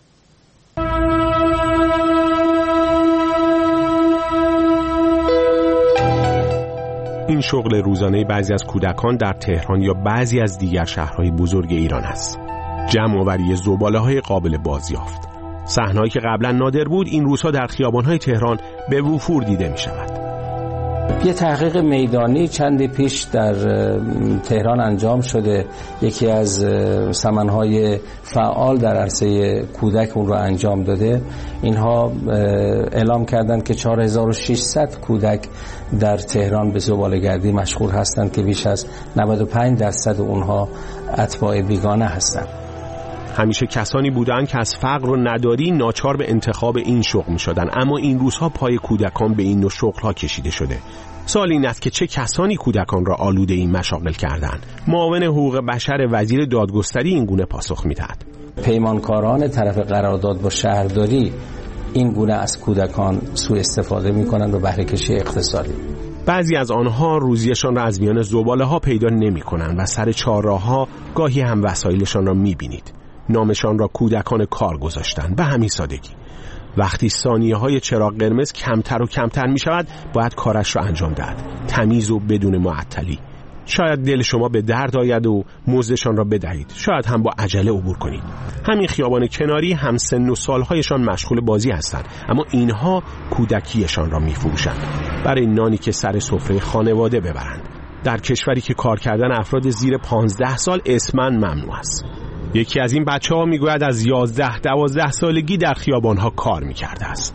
این شغل روزانه بعضی از کودکان در تهران یا بعضی از دیگر شهرهای بزرگ ایران است. جمع‌آوری زباله‌های قابل بازیافت. صحنه‌ای که قبلا نادر بود این روزها در خیابان‌های تهران به وفور دیده می‌شود. یه تحقیق میدانی چندی پیش در تهران انجام شده. یکی از سمن‌های فعال در عرصه کودک اون رو انجام داده. اینها اعلام کردند که 4600 کودک در تهران به زباله‌گردی مشغول هستند که بیش از 95% اونها اتباع بیگانه هستند. همیشه کسانی بودند که از فقر و نداری ناچار به انتخاب این شغل می‌شدند، اما این روزها پای کودکان به این نوع شغل‌ها کشیده شده. سوال این است که چه کسانی کودکان را آلوده این مشاغل کردند؟ معاون حقوق بشر وزیر دادگستری این گونه پاسخ می‌دهد. پیمانکاران طرف قرارداد با شهرداری این گونه از کودکان سوء استفاده می‌کنند و بهره کشی اقتصادی. بعضی از آنها روزیشان را از میان زباله‌ها پیدا نمی‌کنند و سر چهارراه‌ها گاهی هم وسایلشان را می‌بینید. نامشان را کودکان کار گذاشتند. به همین سادگی. وقتی ثانیه‌های چراغ قرمز کمتر و کمتر می‌شود، باید کارش را انجام دهد. تمیز و بدون معطلی. شاید دل شما به درد آید و مزدشان را بدهید. شاید هم با عجله عبور کنید. همین خیابان کناری هم سن و سال‌هایشان مشغول بازی هستند، اما اینها کودکیشان را می‌فروشند برای نانی که سر سفره خانواده ببرند. در کشوری که کار کردن افراد زیر 15 سال اسماً ممنوع است. یکی از این بچه‌ها میگوید از 11-12 سالگی در خیابان‌ها کار می‌کرده است.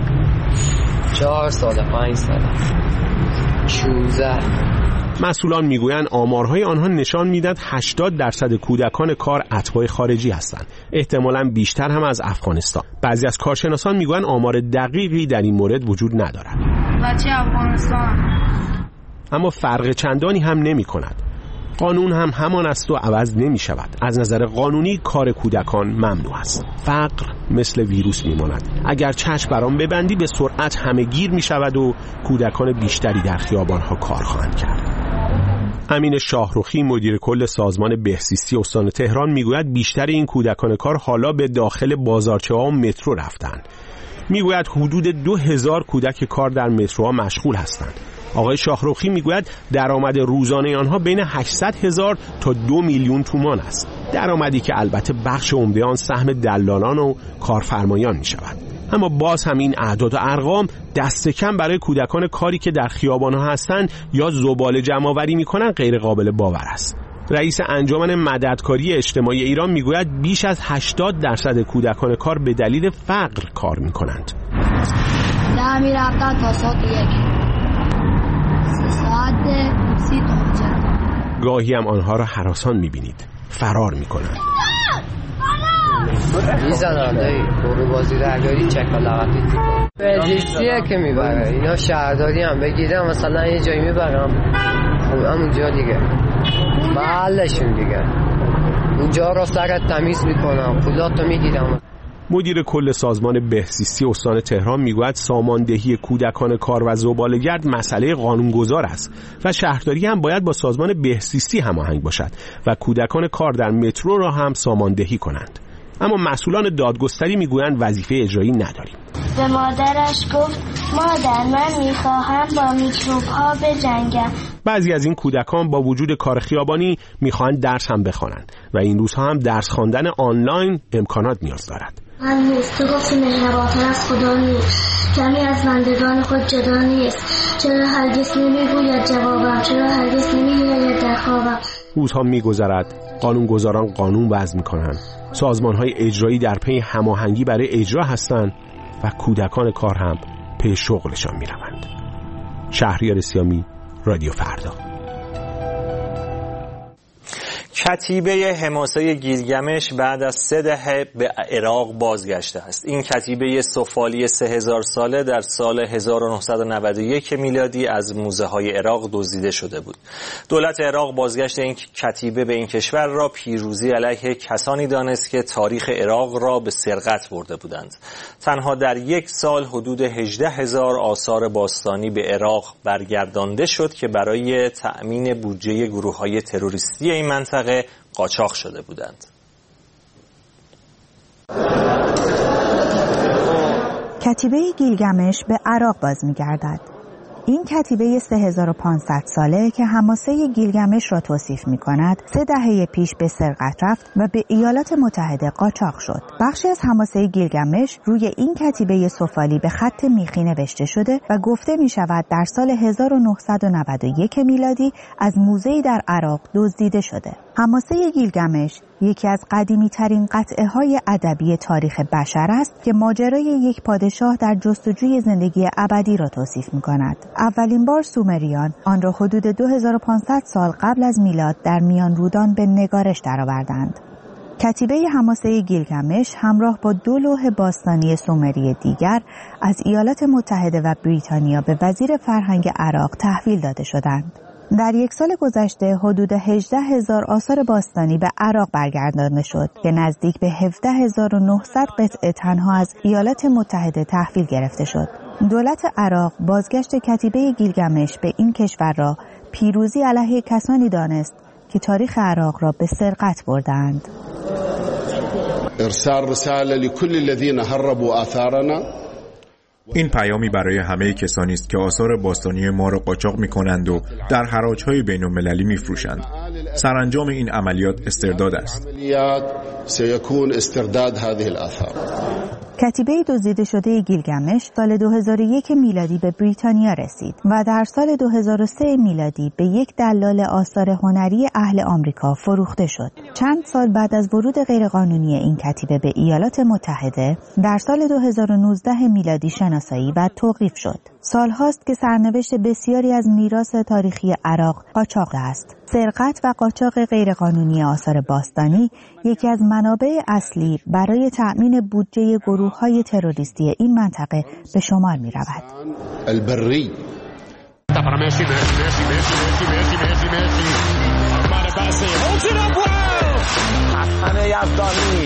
4 سال 5 سال 16. مسئولان میگویند آمارهای آنها نشان میدهد 80% کودکان کار اتباع خارجی هستند، احتمالاً بیشتر هم از افغانستان. بعضی از کارشناسان میگویند آمار دقیقی در این مورد وجود ندارد. بچه افغانستان. اما فرق چندانی هم نمی کند. قانون هم همان است و عوض نمی شود. از نظر قانونی کار کودکان ممنوع است. فقر مثل ویروس می ماند. اگر چشم برام ببندی به سرعت همه گیر می شود و کودکان بیشتری در خیابانها کار خواهند کرد. امین شاهرخی مدیر کل سازمان بهزیستی استان تهران میگوید بیشتر این کودکان کار حالا به داخل بازارچه‌ها و مترو رفتند. میگوید حدود 2000 کودک کار در متروها مشغول هستند. آقای شاهرخی میگوید درآمد روزانه آنها بین 800,000 تا 2 میلیون تومان است. درآمدی که البته بخش عمده آن سهم دلالان و کارفرمایان می شود. اما باز هم این اعداد و ارقام دست کم برای کودکان کاری که در خیابان‌ها هستند یا زباله جمع‌آوری می‌کنند غیر قابل باور است. رئیس انجمن مددکاری اجتماعی ایران میگوید بیش از 80% کودکان کار به دلیل فقر کار می‌کنند. می‌رفتن تا ساعت 1 ساعت 30 گاهی هم آنها را هراسان می‌بینید. فرار می‌کنند. میزنن دایی بازی درگاری چک و لغتی بهزیستیه که میبره. اینا شهرداری هم بگیرم مثلا یه جایی میبرم همونجا دیگه محلشون دیگه اونجا را سرت تمیز میکنم پولاتو میگیرم. مدیر کل سازمان بهزیستی استان تهران میگوید ساماندهی کودکان کار و زباله‌گرد مسئله قانونگذار است و شهرداری هم باید با سازمان بهزیستی هماهنگ باشد و کودکان کار در مترو را هم ساماندهی کنند. اما مسئولان دادگستری میگویند وظیفه اجرایی نداریم. به مادرش گفت مادر من میخواهم با میکروب ها بجنگم. بعضی از این کودکان با وجود کار خیابانی میخواهند درس هم بخوانند و این روزها هم درس خواندن آنلاین امکانات نیاز دارد. من نیست تو گفتی مهربانتر از خدا نیست، کمی از بندگان خود جدا نیست، چرا هرگز نمیگوید جوابم، چرا هرگز نمیگوید در خوابم. روزها میگذرد، قانونگذاران قانون وضع میکنند، سازمانهای اجرایی در پی هماهنگی برای اجرا هستند و کودکان کار هم پی شغلشان میروند. شهریار سیامی، رادیو فردا. کتیبه حماسه گیلگمش بعد از 3 دهه به عراق بازگشته است. این کتیبه سفالی 3000 ساله در سال 1991 میلادی از موزه های عراق دزدیده شده بود. دولت عراق بازگشت این کتیبه به این کشور را پیروزی علیه کسانی دانست که تاریخ عراق را به سرقت برده بودند. تنها در 1 سال حدود 18,000 آثار باستانی به عراق برگردانده شد که برای تأمین بودجه گروه‌های تروریستی این منطقه قاچاق شده بودند. کتیبه گیلگمش به عراق باز می‌گردد. این کتیبه 3500 ساله که حماسه گیلگمش را توصیف می‌کند، 3 دهه پیش به سرقت رفت و به ایالات متحده قاچاق شد. بخشی از حماسه گیلگمش روی این کتیبه سفالی به خط میخی نوشته شده و گفته می‌شود در سال 1991 میلادی از موزه‌ای در عراق دزدیده شده. حماسه گیلگمش یکی از قدیمی‌ترین قطعه‌های ادبی تاریخ بشر است که ماجرای یک پادشاه در جستجوی زندگی ابدی را توصیف می‌کند. اولین بار سومریان آن را حدود 2500 سال قبل از میلاد در میان رودان به نگارش درآوردند. کتیبه حماسه گیلگمش همراه با 2 لوح باستانی سومری دیگر از ایالات متحده و بریتانیا به وزیر فرهنگ عراق تحویل داده شدند. در 1 سال گذشته حدود 18,000 آثار باستانی به عراق برگردانده شد که نزدیک به 17,900 قطعه تنها از ایالات متحده تحویل گرفته شد. دولت عراق بازگشت کتیبه گیلگمش به این کشور را پیروزی علیه کسانی دانست که تاریخ عراق را به سرقت بردند. ارسال رساله لكل الذين هربوا آثارنا. این پیامی برای همه کسانی است که آثار باستانی ما را قاچاق می‌کنند و در حراج‌های بین‌المللی می‌فروشند. سرانجام این عملیات استرداد است. سيكون استرداد هذه الآثار. کتیبه دزدیده شده گیلگمش سال 2001 میلادی به بریتانیا رسید و در سال 2003 میلادی به یک دلال آثار هنری اهل آمریکا فروخته شد. چند سال بعد از ورود غیرقانونی این کتیبه به ایالات متحده در سال 2019 میلادی شناسایی و توقیف شد. سالهاست که سرنوشت بسیاری از میراث تاریخی عراق قاچاق است. سرقت و قاچاق غیرقانونی آثار باستانی یکی از منابع اصلی برای تأمین بودجه گروه‌های تروریستی این منطقه به شمار می‌رود. البری para Messi. Ahmad Abbasi holds it up well. Hasan Yazdani.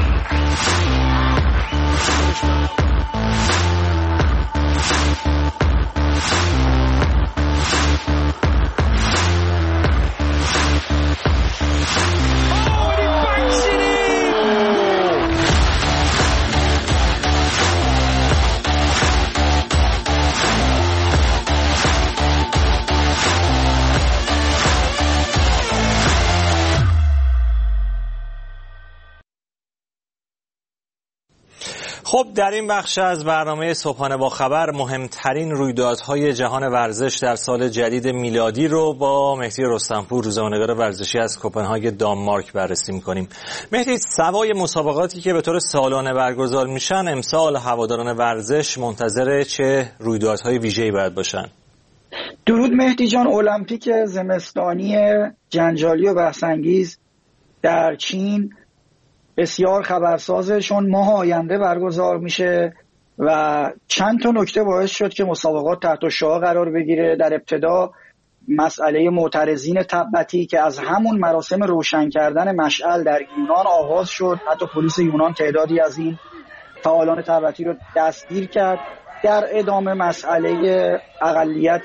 خب در این بخش از برنامه صبحانه با خبر مهمترین رویدادهای جهان ورزش در سال جدید میلادی رو با مهدی رستمپور، روزنامه‌نگار ورزشی از کوپنهاگ دانمارک بررسی می‌کنیم. مهدی، سوای مسابقاتی که به طور سالانه برگزار میشن، امسال هواداران ورزش منتظر چه رویدادهای ویژه‌ای باید باشن؟ درود مهدی جان. المپیک زمستانی جنجالی و بحث‌انگیز در چین بسیار خبرسازه، چون ماه آینده برگزار میشه و چند تا نکته باعث شد که مسابقات تحت الشعاع قرار بگیره. در ابتدا مسئله معترضین تبتی که از همون مراسم روشن کردن مشعل در یونان آغاز شد، حتی پلیس یونان تعدادی از این فعالان تبتی رو دستگیر کرد. در ادامه مسئله اقلیت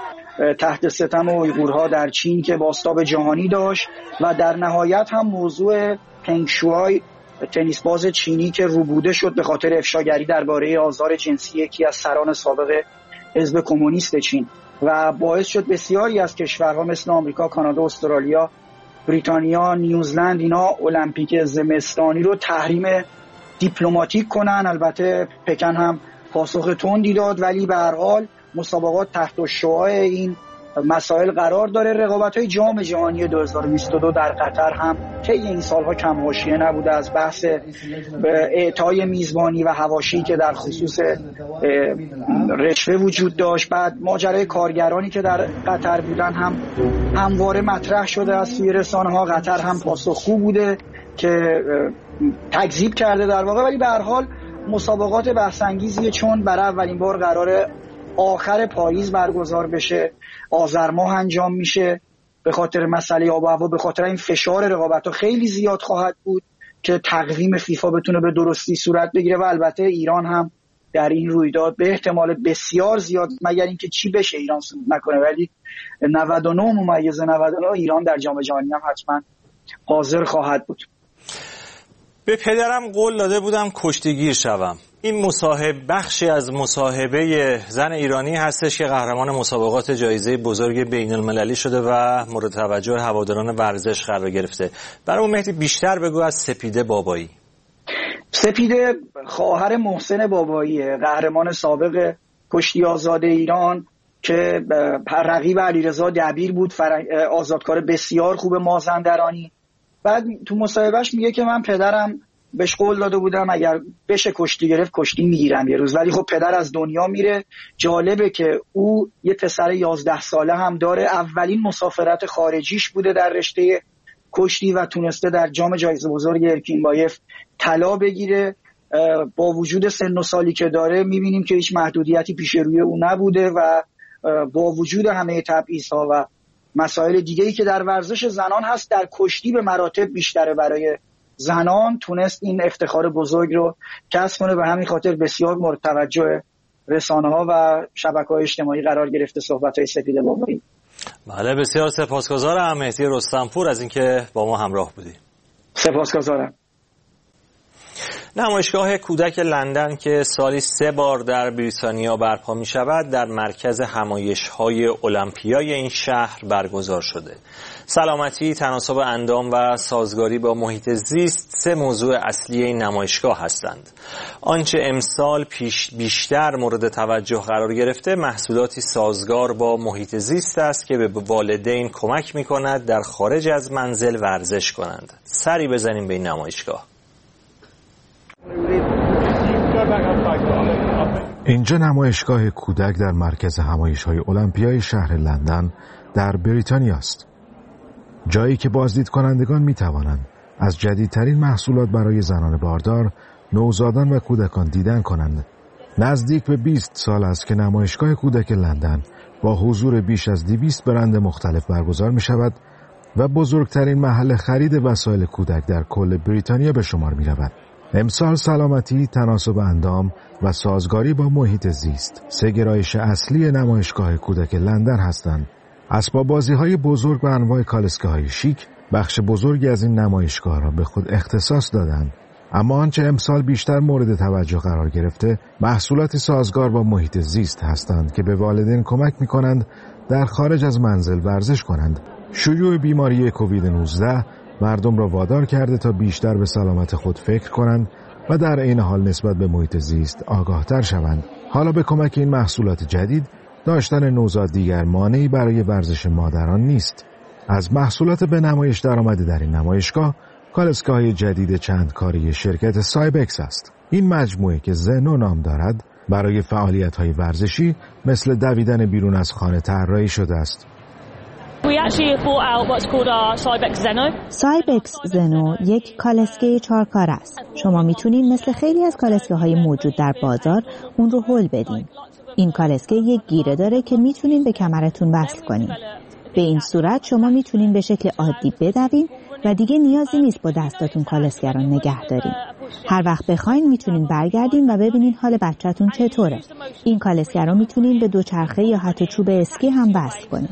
تحت ستم اویغورها در چین که بازتاب جهانی داشت و در نهایت هم موضوع پنگ شوای، تنیس باز چینی که روبوده شد به خاطر افشاگری درباره آزار جنسی یکی از سران سابق حزب کمونیست چین و باعث شد بسیاری از کشورها مثل آمریکا، کانادا، استرالیا، بریتانیا، نیوزلند اینا المپیک زمستانی رو تحریم دیپلماتیک کنن. البته پکن هم پاسخ تندی داد، ولی به هر حال مسابقات تحت الشعاع این مسائل قرار داره. رقابت‌های جام جهانی 2022 در قطر هم طی این سالها کم حاشیه نبوده، از بحث اعطای میزبانی و حواشی که در خصوص رشوه وجود داشت، بعد ماجرای کارگرانی که در قطر بودن هم همواره مطرح شده از سوی رسانه‌ها. قطر هم پاسخگو بوده که تکذیب کرده در واقع، ولی به هر حال مسابقات بحث‌انگیزیه چون برای اولین بار قراره آخر پاییز برگزار بشه، آذر ماه انجام میشه. به خاطر مسئله آب و هوا، به خاطر این فشار رقابت‌ها خیلی زیاد خواهد بود که تقویم فیفا بتونه به درستی صورت بگیره و البته ایران هم در این رویداد به احتمال بسیار زیاد، مگر اینکه چی بشه ایران صعود نکنه، ولی 99 ایران در جام جهانی هم حتما حاضر خواهد بود. به پدرم قول داده بودم کشتیگیر شوم. این بخشی از مصاحبه زن ایرانی هستش که قهرمان مسابقات جایزه بزرگ بین المللی شده و مورد توجه هواداران ورزش قرار گرفته. برای اون مهدی بیشتر بگو از سپیده بابایی. سپیده خواهر محسن باباییه، قهرمان سابق کشتی آزاد ایران که رقیب علیرضا دبیر بود، آزادکار بسیار خوب مازندرانی. بعد تو مصاحبهش میگه که من پدرم بهش قول داده بودم اگر بشه کشتی گرفت کشتی میگیرم یه روز، ولی خب پدر از دنیا میره. جالبه که او یه پسر 11 ساله هم داره، اولین مسافرت خارجیش بوده در رشته کشتی و تونسته در جام جایزه بزرگ ارکینبایف طلا بگیره. با وجود سن و سالی که داره میبینیم که هیچ محدودیتی پیش روی او نبوده و با وجود همه تبعیض‌ها و مسائل دیگه‌ای که در ورزش زنان هست، در کشتی به مراتب بیشتره برای زنان، تونست این افتخار بزرگ رو کسب کنه. به همین خاطر بسیار مورد توجه رسانه‌ها و شبکه‌های اجتماعی قرار گرفته صحبت‌های سپیده بابایی. بله، بسیار سپاسگزارم مهدی رستمپور از اینکه با ما همراه بودی. سپاسگزارم. نمایشگاه کودک لندن که سالی 3 بار در بریتانیا برپا می شود در مرکز همایش‌های المپیای این شهر برگزار شده. سلامتی، تناسب اندام و سازگاری با محیط زیست 3 موضوع اصلی این نمایشگاه هستند. آنچه امسال بیشتر مورد توجه قرار گرفته محصولاتی سازگار با محیط زیست است که به والدین کمک می کند در خارج از منزل ورزش کنند. سری بزنیم به این نمایشگاه. اینجا نمایشگاه کودک در مرکز همایش‌های المپیای شهر لندن در بریتانیا است. جایی که بازدید کنندگان می توانند از جدیدترین محصولات برای زنان باردار، نوزادان و کودکان دیدن کنند. نزدیک به 20 سال است که نمایشگاه کودک لندن با حضور بیش از 200 برند مختلف برگزار می شود و بزرگترین محل خرید وسایل کودک در کل بریتانیا به شمار می رود. امسال سلامتی، تناسب اندام و سازگاری با محیط زیست 3 گرایش اصلی نمایشگاه کودک لندن هستند. اسباب بازی‌های بزرگ و انواع کالسکه‌های شیک بخش بزرگی از این نمایشگاه را به خود اختصاص دادند. اما آنچه امسال بیشتر مورد توجه قرار گرفته محصولات سازگار با محیط زیست هستند که به والدین کمک می‌کنند در خارج از منزل ورزش کنند. شیوع بیماری کووید 19 مردم را وادار کرده تا بیشتر به سلامت خود فکر کنند و در این حال نسبت به محیط زیست آگاهتر شوند. حالا به کمک این محصولات جدید داشتن نوزاد دیگر مانعی برای ورزش مادران نیست. از محصولات به نمایش درآمده در این نمایشگاه کالسکه‌های جدید چند کاری شرکت سایبکس است. این مجموعه که زنو نام دارد برای فعالیت‌های ورزشی مثل دویدن بیرون از خانه طراحی شده است. سایبکس زنو یک کالسکه 4 کار است. شما میتونین مثل خیلی از کالسکه‌های موجود در بازار اون رو هل بدین. این کالسکه یک گیره داره که میتونین به کمرتون وصل کنین. به این صورت شما میتونین به شکل عادی بدوین و دیگه نیازی نیست با دستاتون کالسکه رو نگه دارین. هر وقت بخواین میتونین برگردین و ببینین حال بچه‌تون چطوره. این کالسکه رو میتونین به دوچرخه یا حتی چوب اسکی هم وصل کنین.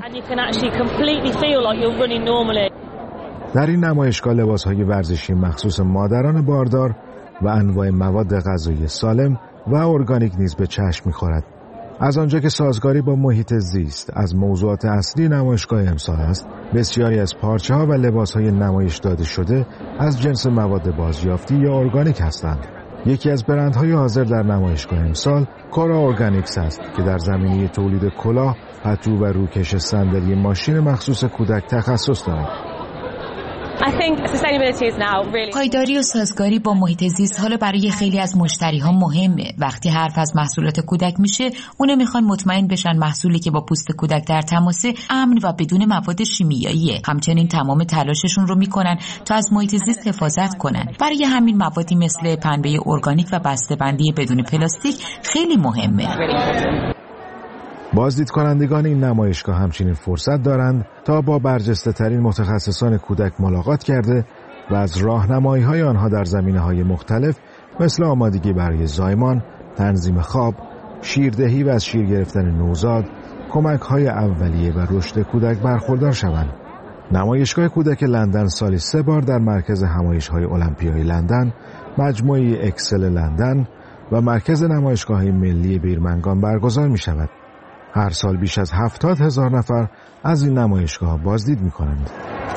در این نمایشگاه لباس‌های ورزشی مخصوص مادران باردار و انواع مواد غذایی سالم و ارگانیک نیز به چشم می‌خورد. از آنجا که سازگاری با محیط زیست از موضوعات اصلی نمایشگاه امسال است، بسیاری از پارچه‌ها و لباس‌های نمایش داده شده از جنس مواد بازیافتی یا ارگانیک هستند. یکی از برندهای حاضر در نمایشگاه امسال کورا ارگانیکس است که در زمینه تولید کلاه، پتو و روکش صندلی ماشین مخصوص کودک تخصص دارد. پایداری و سازگاری با محیط زیست حالا برای خیلی از مشتری‌ها مهمه. وقتی حرف از محصولات کودک میشه، اونا میخوان مطمئن بشن محصولی که با پوست کودک در تماسه امن و بدون مواد شیمیاییه. همچنین تمام تلاششون رو میکنن تا از محیط زیست حفاظت کنن. برای همین موادی مثل پنبه ارگانیک و بسته‌بندی بدون پلاستیک خیلی مهمه. بازدید کنندگان این نمایشگاه همچنین فرصت دارند تا با برجسته ترین متخصصان کودک ملاقات کرده و از راهنمایی‌های آنها در زمینه‌های مختلف مثل آمادگی برای زایمان، تنظیم خواب، شیردهی و از شیر گرفتن نوزاد، کمک‌های اولیه و رشد کودک برخوردار شوند. نمایشگاه کودک لندن سالی 3 بار در مرکز همایش‌های المپیای لندن، مجموعه اکسل لندن و مرکز نمایشگاه‌های ملی بیرمنگام برگزار می‌شود. هر سال بیش از 70,000 نفر از این نمایشگاه بازدید می‌کنند.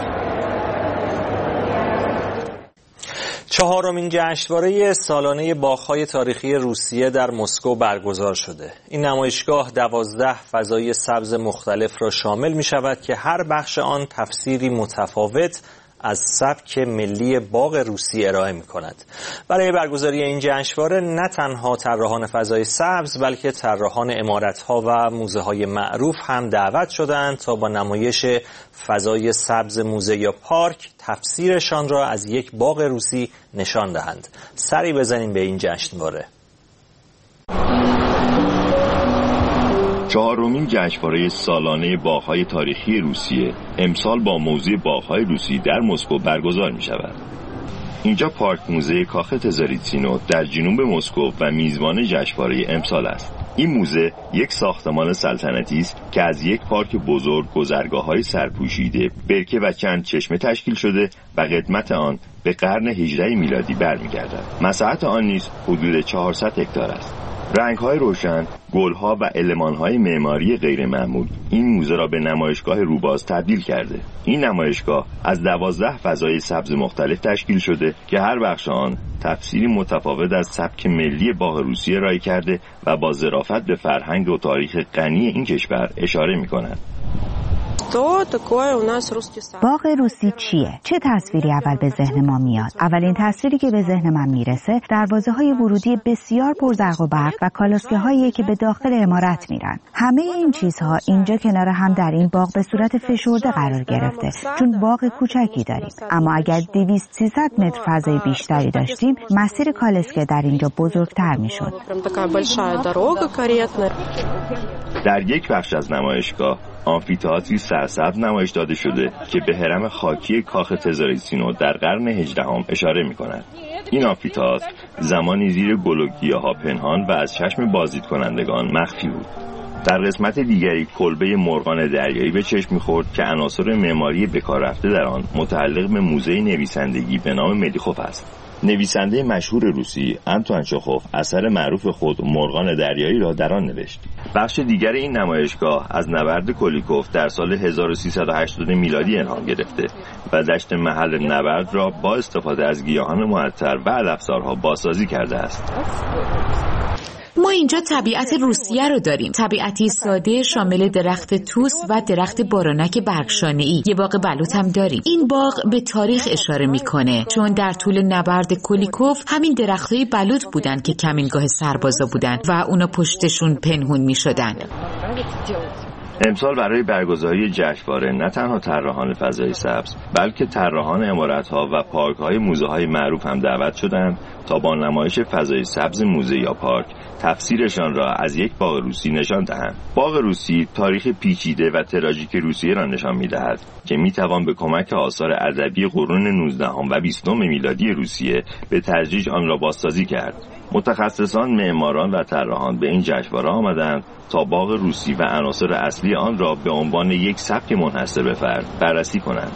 4مین جشنواره سالانه باغ‌های تاریخی روسیه در مسکو برگزار شده. این نمایشگاه 12 فضای سبز مختلف را شامل می‌شود که هر بخش آن تفسیری متفاوت از سبک ملی باغ روسی ارائه می‌کند. برای برگزاری این جشنواره نه تنها طراحان فضای سبز بلکه طراحان عمارت‌ها و موزه‌های معروف هم دعوت شدند تا با نمایش فضای سبز موزه یا پارک تفسیرشان را از یک باغ روسی نشان دهند. سری بزنیم به این جشنواره. 4مین جشنواره سالانه باغ‌های تاریخی روسیه امسال با موضوع باغ‌های روسی در مسکو برگزار می‌شود. اینجا پارک موزه کاخ تزاریتسینو در جنوب مسکو و میزبان جشنواره امسال است. این موزه یک ساختمان سلطنتی است که از یک پارک بزرگ، گذرگاه‌های سرپوشیده، برکه و چند چشمه تشکیل شده و قدمت آن به قرن 18 میلادی برمیگردد. مساحت آن نیز حدود 400 هکتار است. رنگ‌های روشن، گل‌ها و المان‌های معماری غیرمعمول این موزه را به نمایشگاه روباز تبدیل کرده. این نمایشگاه از 12 فضای سبز مختلف تشکیل شده که هر بخش آن تفسیری متفاوت از سبک ملی باغ روسیه ارائه کرده و با ظرافت به فرهنگ و تاریخ غنی این کشور اشاره می‌کند. باغ روسی چیه؟ چه تصویری اول به ذهن ما میاد؟ اولین تصویری که به ذهن من میرسه دروازه‌های ورودی بسیار پرزرق و برق و کالسکه‌هایی که به داخل عمارت میرن. همه این چیزها اینجا کنار هم در این باغ به صورت فشرده قرار گرفته، چون باغ کوچکی داریم. اما اگر 200-300 متر فضای بیشتری داشتیم، مسیر کالسکه در اینجا بزرگتر میشد. در یک بخش از نمایشگاه آمفی‌تئاتری سرسبز نمایش داده شده که به هرم خاکی کاخ تزاریتسینو در قرن 18 اشاره می‌کند. این آمفی‌تئاتر زمانی زیر گل و گیاها پنهان و از چشم بازدید کنندگان مخفی بود. در قسمت دیگری کلبه مرغان دریایی به چشم می‌خورد که عناصر معماری بکار رفته در آن متعلق به موزه نویسندگی به نام ملیخوف است. نویسنده مشهور روسی آنتوان چخوف اثر معروف خود مرغان دریایی را در آن نوشت. بخش دیگر این نمایشگاه از نبرد کولیکوف در سال 1380 میلادی الهام گرفته و دشت محل نبرد را با استفاده از گیاهان معطر و علفزارها بازسازی کرده است. ما اینجا طبیعت روسیه رو داریم، طبیعتی ساده شامل درخت توس و درخت بارانک برگشانه‌ای. یه باغ بلوط هم داریم. این باغ به تاریخ اشاره میکنه، چون در طول نبرد کولیکوف همین درختای بلوط بودن که کمینگاه سربازا بودن و اونا پشتشون پنهون میشدن. امسال برای برگزاری جشنواره نه تنها طراحان فضای سبز بلکه طراحان عمارت‌ها و پارک‌های موزه‌های معروف هم دعوت شدند تا با نمایش فضای سبز موزه یا پارک تفسیرشان را از یک باغ روسی نشان دهند. باغ روسی تاریخ پیچیده و تراژیک روسیه را نشان می‌دهد که می‌توان به کمک آثار ادبی قرون 19 و 20 میلادی روسیه به تدریج آن را بازسازی کرد. متخصصان، معماران و طراحان به این جشنواره آمدند تا باغ روسی و عناصر اصلی آن را به عنوان یک سبک منحصر به فرد بررسی کنند.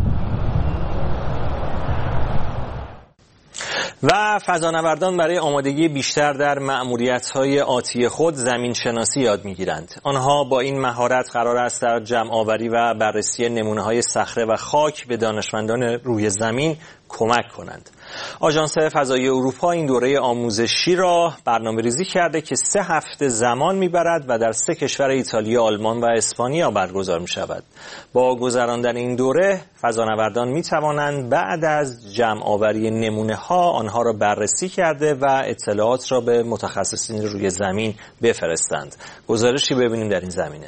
و فضانوردان برای آمادگی بیشتر در مأموریت‌های آتی خود زمین شناسی یاد می‌گیرند. آنها با این مهارت قرار است در جمع‌آوری و بررسی نمونه‌های صخره و خاک به دانشمندان روی زمین کمک کنند. آژانس فضایی اروپا این دوره آموزشی را برنامه‌ریزی کرده که 3 هفته زمان می‌برد و در 3 کشور ایتالیا، آلمان و اسپانیا برگزار می‌شود. با گذراندن این دوره فضانوردان می‌توانند بعد از جمع‌آوری نمونه‌ها آنها را بررسی کرده و اطلاعات را به متخصصین روی زمین بفرستند. گزارشی ببینیم در این زمینه.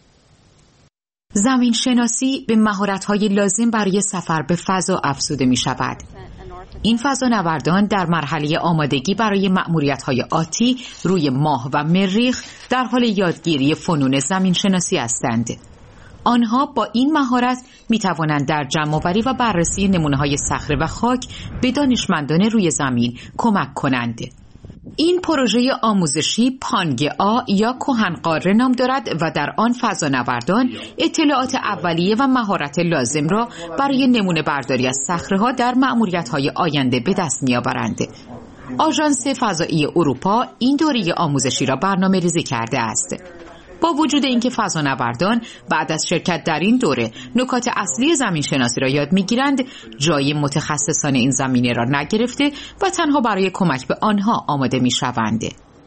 زمین شناسی به مهارت‌های لازم برای سفر به فضا افزوده می‌شود. این فضانوردان در مرحله آمادگی برای مأموریت‌های آتی روی ماه و مریخ در حال یادگیری فنون زمین شناسی هستند. آنها با این مهارت می‌توانند در جمع‌آوری و بررسی نمونه‌های صخره و خاک به دانشمندان روی زمین کمک کنند. این پروژه آموزشی پانگئا یا کهنقاره نام دارد و در آن فضانوردان اطلاعات اولیه و مهارت لازم را برای نمونه برداری از صخره‌ها در مأموریت‌های آینده به دست می‌آورند. آژانس فضایی اروپا این دوره آموزشی را برنامه‌ریزی کرده است. با وجود اینکه فضانوردان بعد از شرکت در این دوره نکات اصلی زمین شناسی را یاد می‌گیرند، جای متخصصان این زمینه را نگرفته و تنها برای کمک به آنها آماده می‌شوند.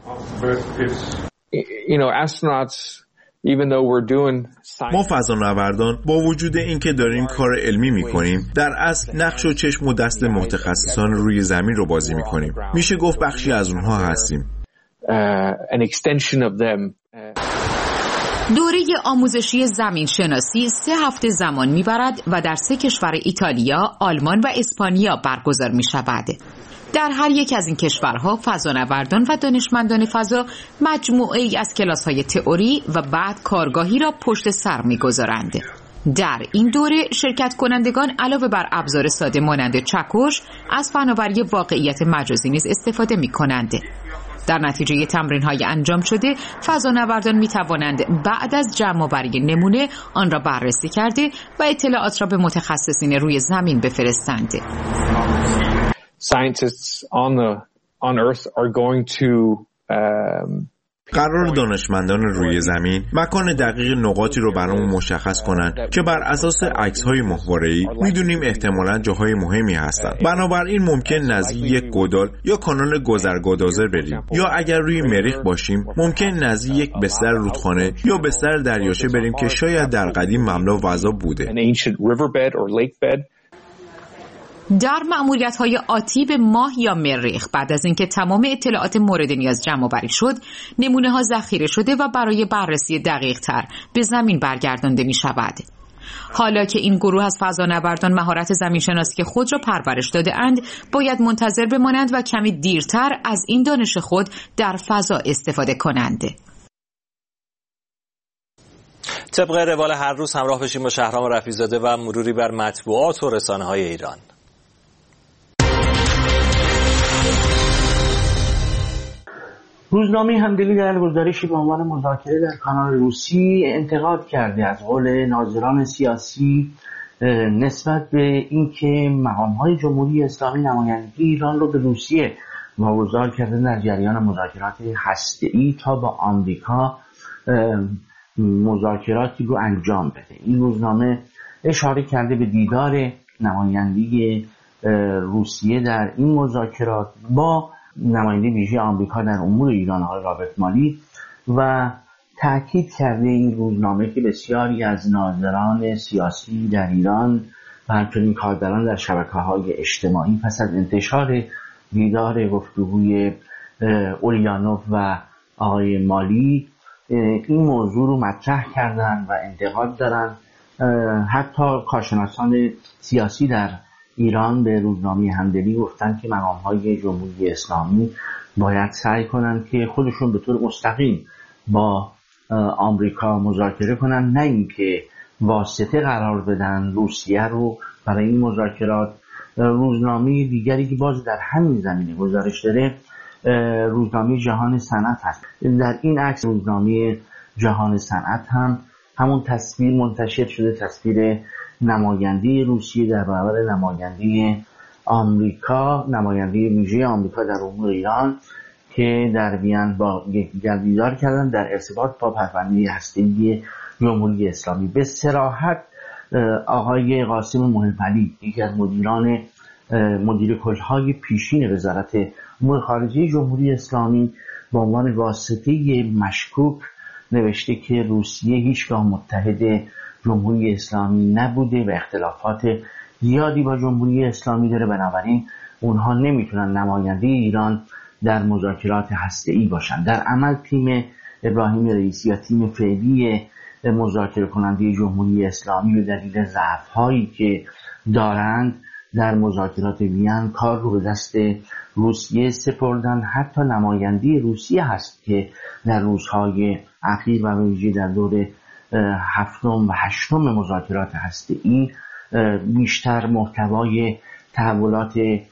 ما فضانوردان با وجود اینکه داریم کار علمی می‌کنیم، در اصل نقش و چشم و دست متخصصان روی زمین رو بازی می‌کنیم. میشه گفت بخشی از اونها هستیم. دوره آموزشی زمین شناسی 3 هفته زمان می‌برد و در 3 کشور ایتالیا، آلمان و اسپانیا برگزار می‌شود. در هر یک از این کشورها فضانوردان و دانشمندان فضا مجموعه‌ای از کلاس‌های تئوری و بعد کارگاهی را پشت سر می‌گذارند. در این دوره شرکت کنندگان علاوه بر ابزار ساده مانند چکش، از فناوری واقعیت مجازی نیز استفاده می‌کنند. در نتیجه تمرین‌های انجام شده، فضانوردان می‌توانند بعد از جمع‌آوری نمونه آن را بررسی کرده و اطلاعات را به متخصصین روی زمین بفرستند. Scientists on Earth are going to قرار دانشمندان روی زمین مکان دقیق نقاطی رو برامون مشخص کنن که بر اساس عکس‌های محوره‌ای میدونیم احتمالاً جاهای مهمی هستن. بنابراین ممکن نزدیک یک گودال یا کانال گذرگدازه بریم، یا اگر روی مریخ باشیم ممکن نزدیک یک بستر رودخانه یا بستر دریاچه بریم که شاید در قدیم مملو و عذاب بوده. در مأموریت‌های آتی به ماه یا مریخ بعد از اینکه تمام اطلاعات مورد نیاز جمع‌آوری شد، نمونه‌ها ذخیره شده و برای بررسی دقیق‌تر به زمین برگردانده می‌شود. حالا که این گروه از فضانوردان مهارت زمینشناسی خود را پرورش داده‌اند، باید منتظر بمانند و کمی دیرتر از این دانش خود در فضا استفاده کنند. طبق روال هر روز همراه بشیم با شهرام رفیع‌زاده و مروری بر مطبوعات و رسانه‌های ایران. روزنامه همدلی در گزارشی به عنوان مذاکره در کانال روسی انتقاد کرده از قول ناظران سیاسی نسبت به اینکه مقام‌های جمهوری اسلامی نمایندگی ایران رو به روسیه واگذار کرده در جریان مذاکرات هسته‌ای تا با آمریکا مذاکراتی رو انجام بده. این روزنامه اشاره کرده به دیدار نمایندگی روسیه در این مذاکرات با نماینده ویژه آمریکا در امور ایران آقای رابرت مالی و تأکید کرده این روزنامه که بسیاری از ناظران سیاسی در ایران و همچنین کاربران در شبکه‌های اجتماعی پس از انتشار دیدار گفتگوی اولیانوف و آقای مالی این موضوع رو مطرح کردن و انتقاد دارن. حتی کارشناسان سیاسی در ایران به روزنامه همدلی گفتن که مقام‌های جمهوری اسلامی باید سعی کنن که خودشون به طور مستقیم با آمریکا مذاکره کنن، نه اینکه واسطه قرار بدن روسیه رو برای این مذاکرات. روزنامه دیگری که باز در همین زمینه گزارش داره روزنامه جهان صنعت هست. در این عکس روزنامه جهان صنعت هم همون تصویر منتشر شده، تصویر نماینده روسیه در برابر نماینده آمریکا، نماینده ویژه آمریکا در امور ایران که در وین با یکدیگر دیدار کردن در ارتباط با پرونده هسته‌ای جمهوری اسلامی. به صراحت آقای قاسم محبلی، یکی از مدیر کلهای پیشین وزارت امور خارجه جمهوری اسلامی، به عنوان واسطه مشکوک نوشته که روسیه هیچگاه متحد جمهوری اسلامی نبوده و اختلافات زیادی با جمهوری اسلامی داره، بنابراین اونها نمیتونن نماینده ایران در مذاکرات هسته‌ای باشن. در عمل تیم ابراهیم رئیسی یا تیم فعلی مذاکره کننده جمهوری اسلامی به دلیل ضعف‌هایی که دارند در مذاکرات وین کار رو به دست روسیه سپردن. حتی نماینده روسیه هست که در روزهای اخیر و ویژه در دور هفتم و هشتم مذاکرات هسته‌ای بیشتر محتوای تحولات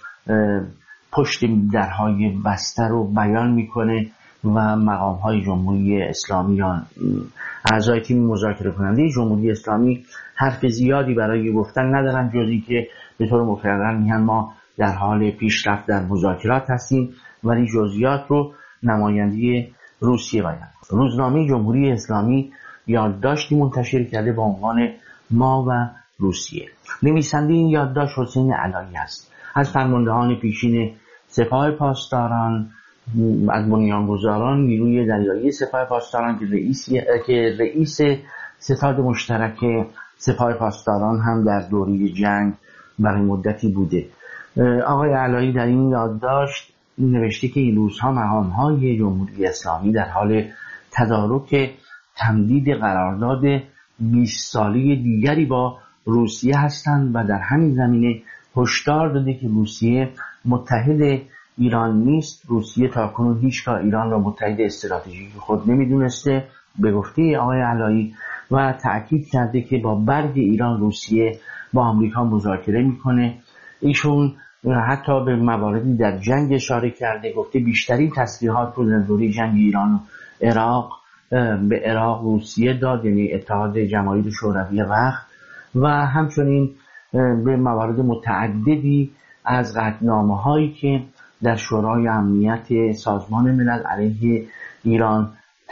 پشت درهای بسته رو بیان میکنه و مقام‌های جمهوری اسلامی یا اعضای تیم مذاکره کننده جمهوری اسلامی حرف زیادی برای گفتن ندارن جز اینکه به طور مکرر میگن ما در حال پیشرفت در مذاکرات هستیم، ولی جزئیات رو نماینده روسیه بیان. روزنامه جمهوری اسلامی یادداشتی منتشر کرده با عنوان ما و روسیه. نویسنده این یادداشت حسین علایی است، از فرماندهان پیشین سپاه پاسداران، از بنیانگذاران نیروی دریایی سپاه پاسداران که رئیس ستاد مشترک سپاه پاسداران هم در دوره جنگ برای مدتی بوده. آقای علایی در این یادداشت نوشته که این روزها مقام‌های جمهوری اسلامی در حال تدارک تمدید قرارداد 20 ساله دیگری با روسیه هستند و در همین زمینه هشدار داده که روسیه متحد ایران نیست. روسیه تاکنون هیچگاه ایران را متحد استراتژیک خود نمیدونسته به گفته آقای علایی و تأکید کرده که با برگ ایران روسیه با آمریکا مذاکره میکنه. ایشون حتی به مواردی در جنگ اشاره کرده، گفته بیشترین تسلیحات رو در دوره جنگ ایران و عراق به عراق روسیه داد، یعنی اتحاد جماهیر شوروی وقت، و همچنین به موارد متعددی از قطعنامه‌هایی که در شورای امنیت سازمان ملل علیه ایران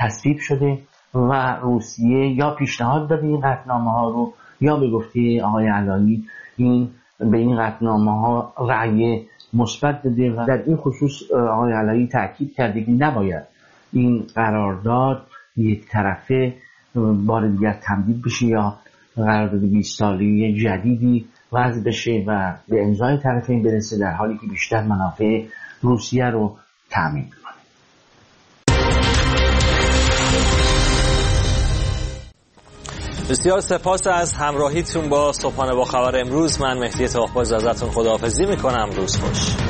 تصویب شده و روسیه یا پیشنهاد داده این قطعنامه‌ها رو یا به گفته آقای علایی به این قطعنامه‌ها رأی مثبت داده و در این خصوص آقای علایی تاکید کرده که نباید این قرارداد یک طرفه بار دیگر تمدید بشه یا قرارداد 20 ساله جدیدی وضع بشه و به امضای طرفین برسه، در حالی که بیشتر منافع روسیه رو تامین کنه. بسیار سپاس از همراهیتون با صبحانه با خبر امروز. من مهدی تاق‌باز ازتون خداحافظی میکنم. روز خوش.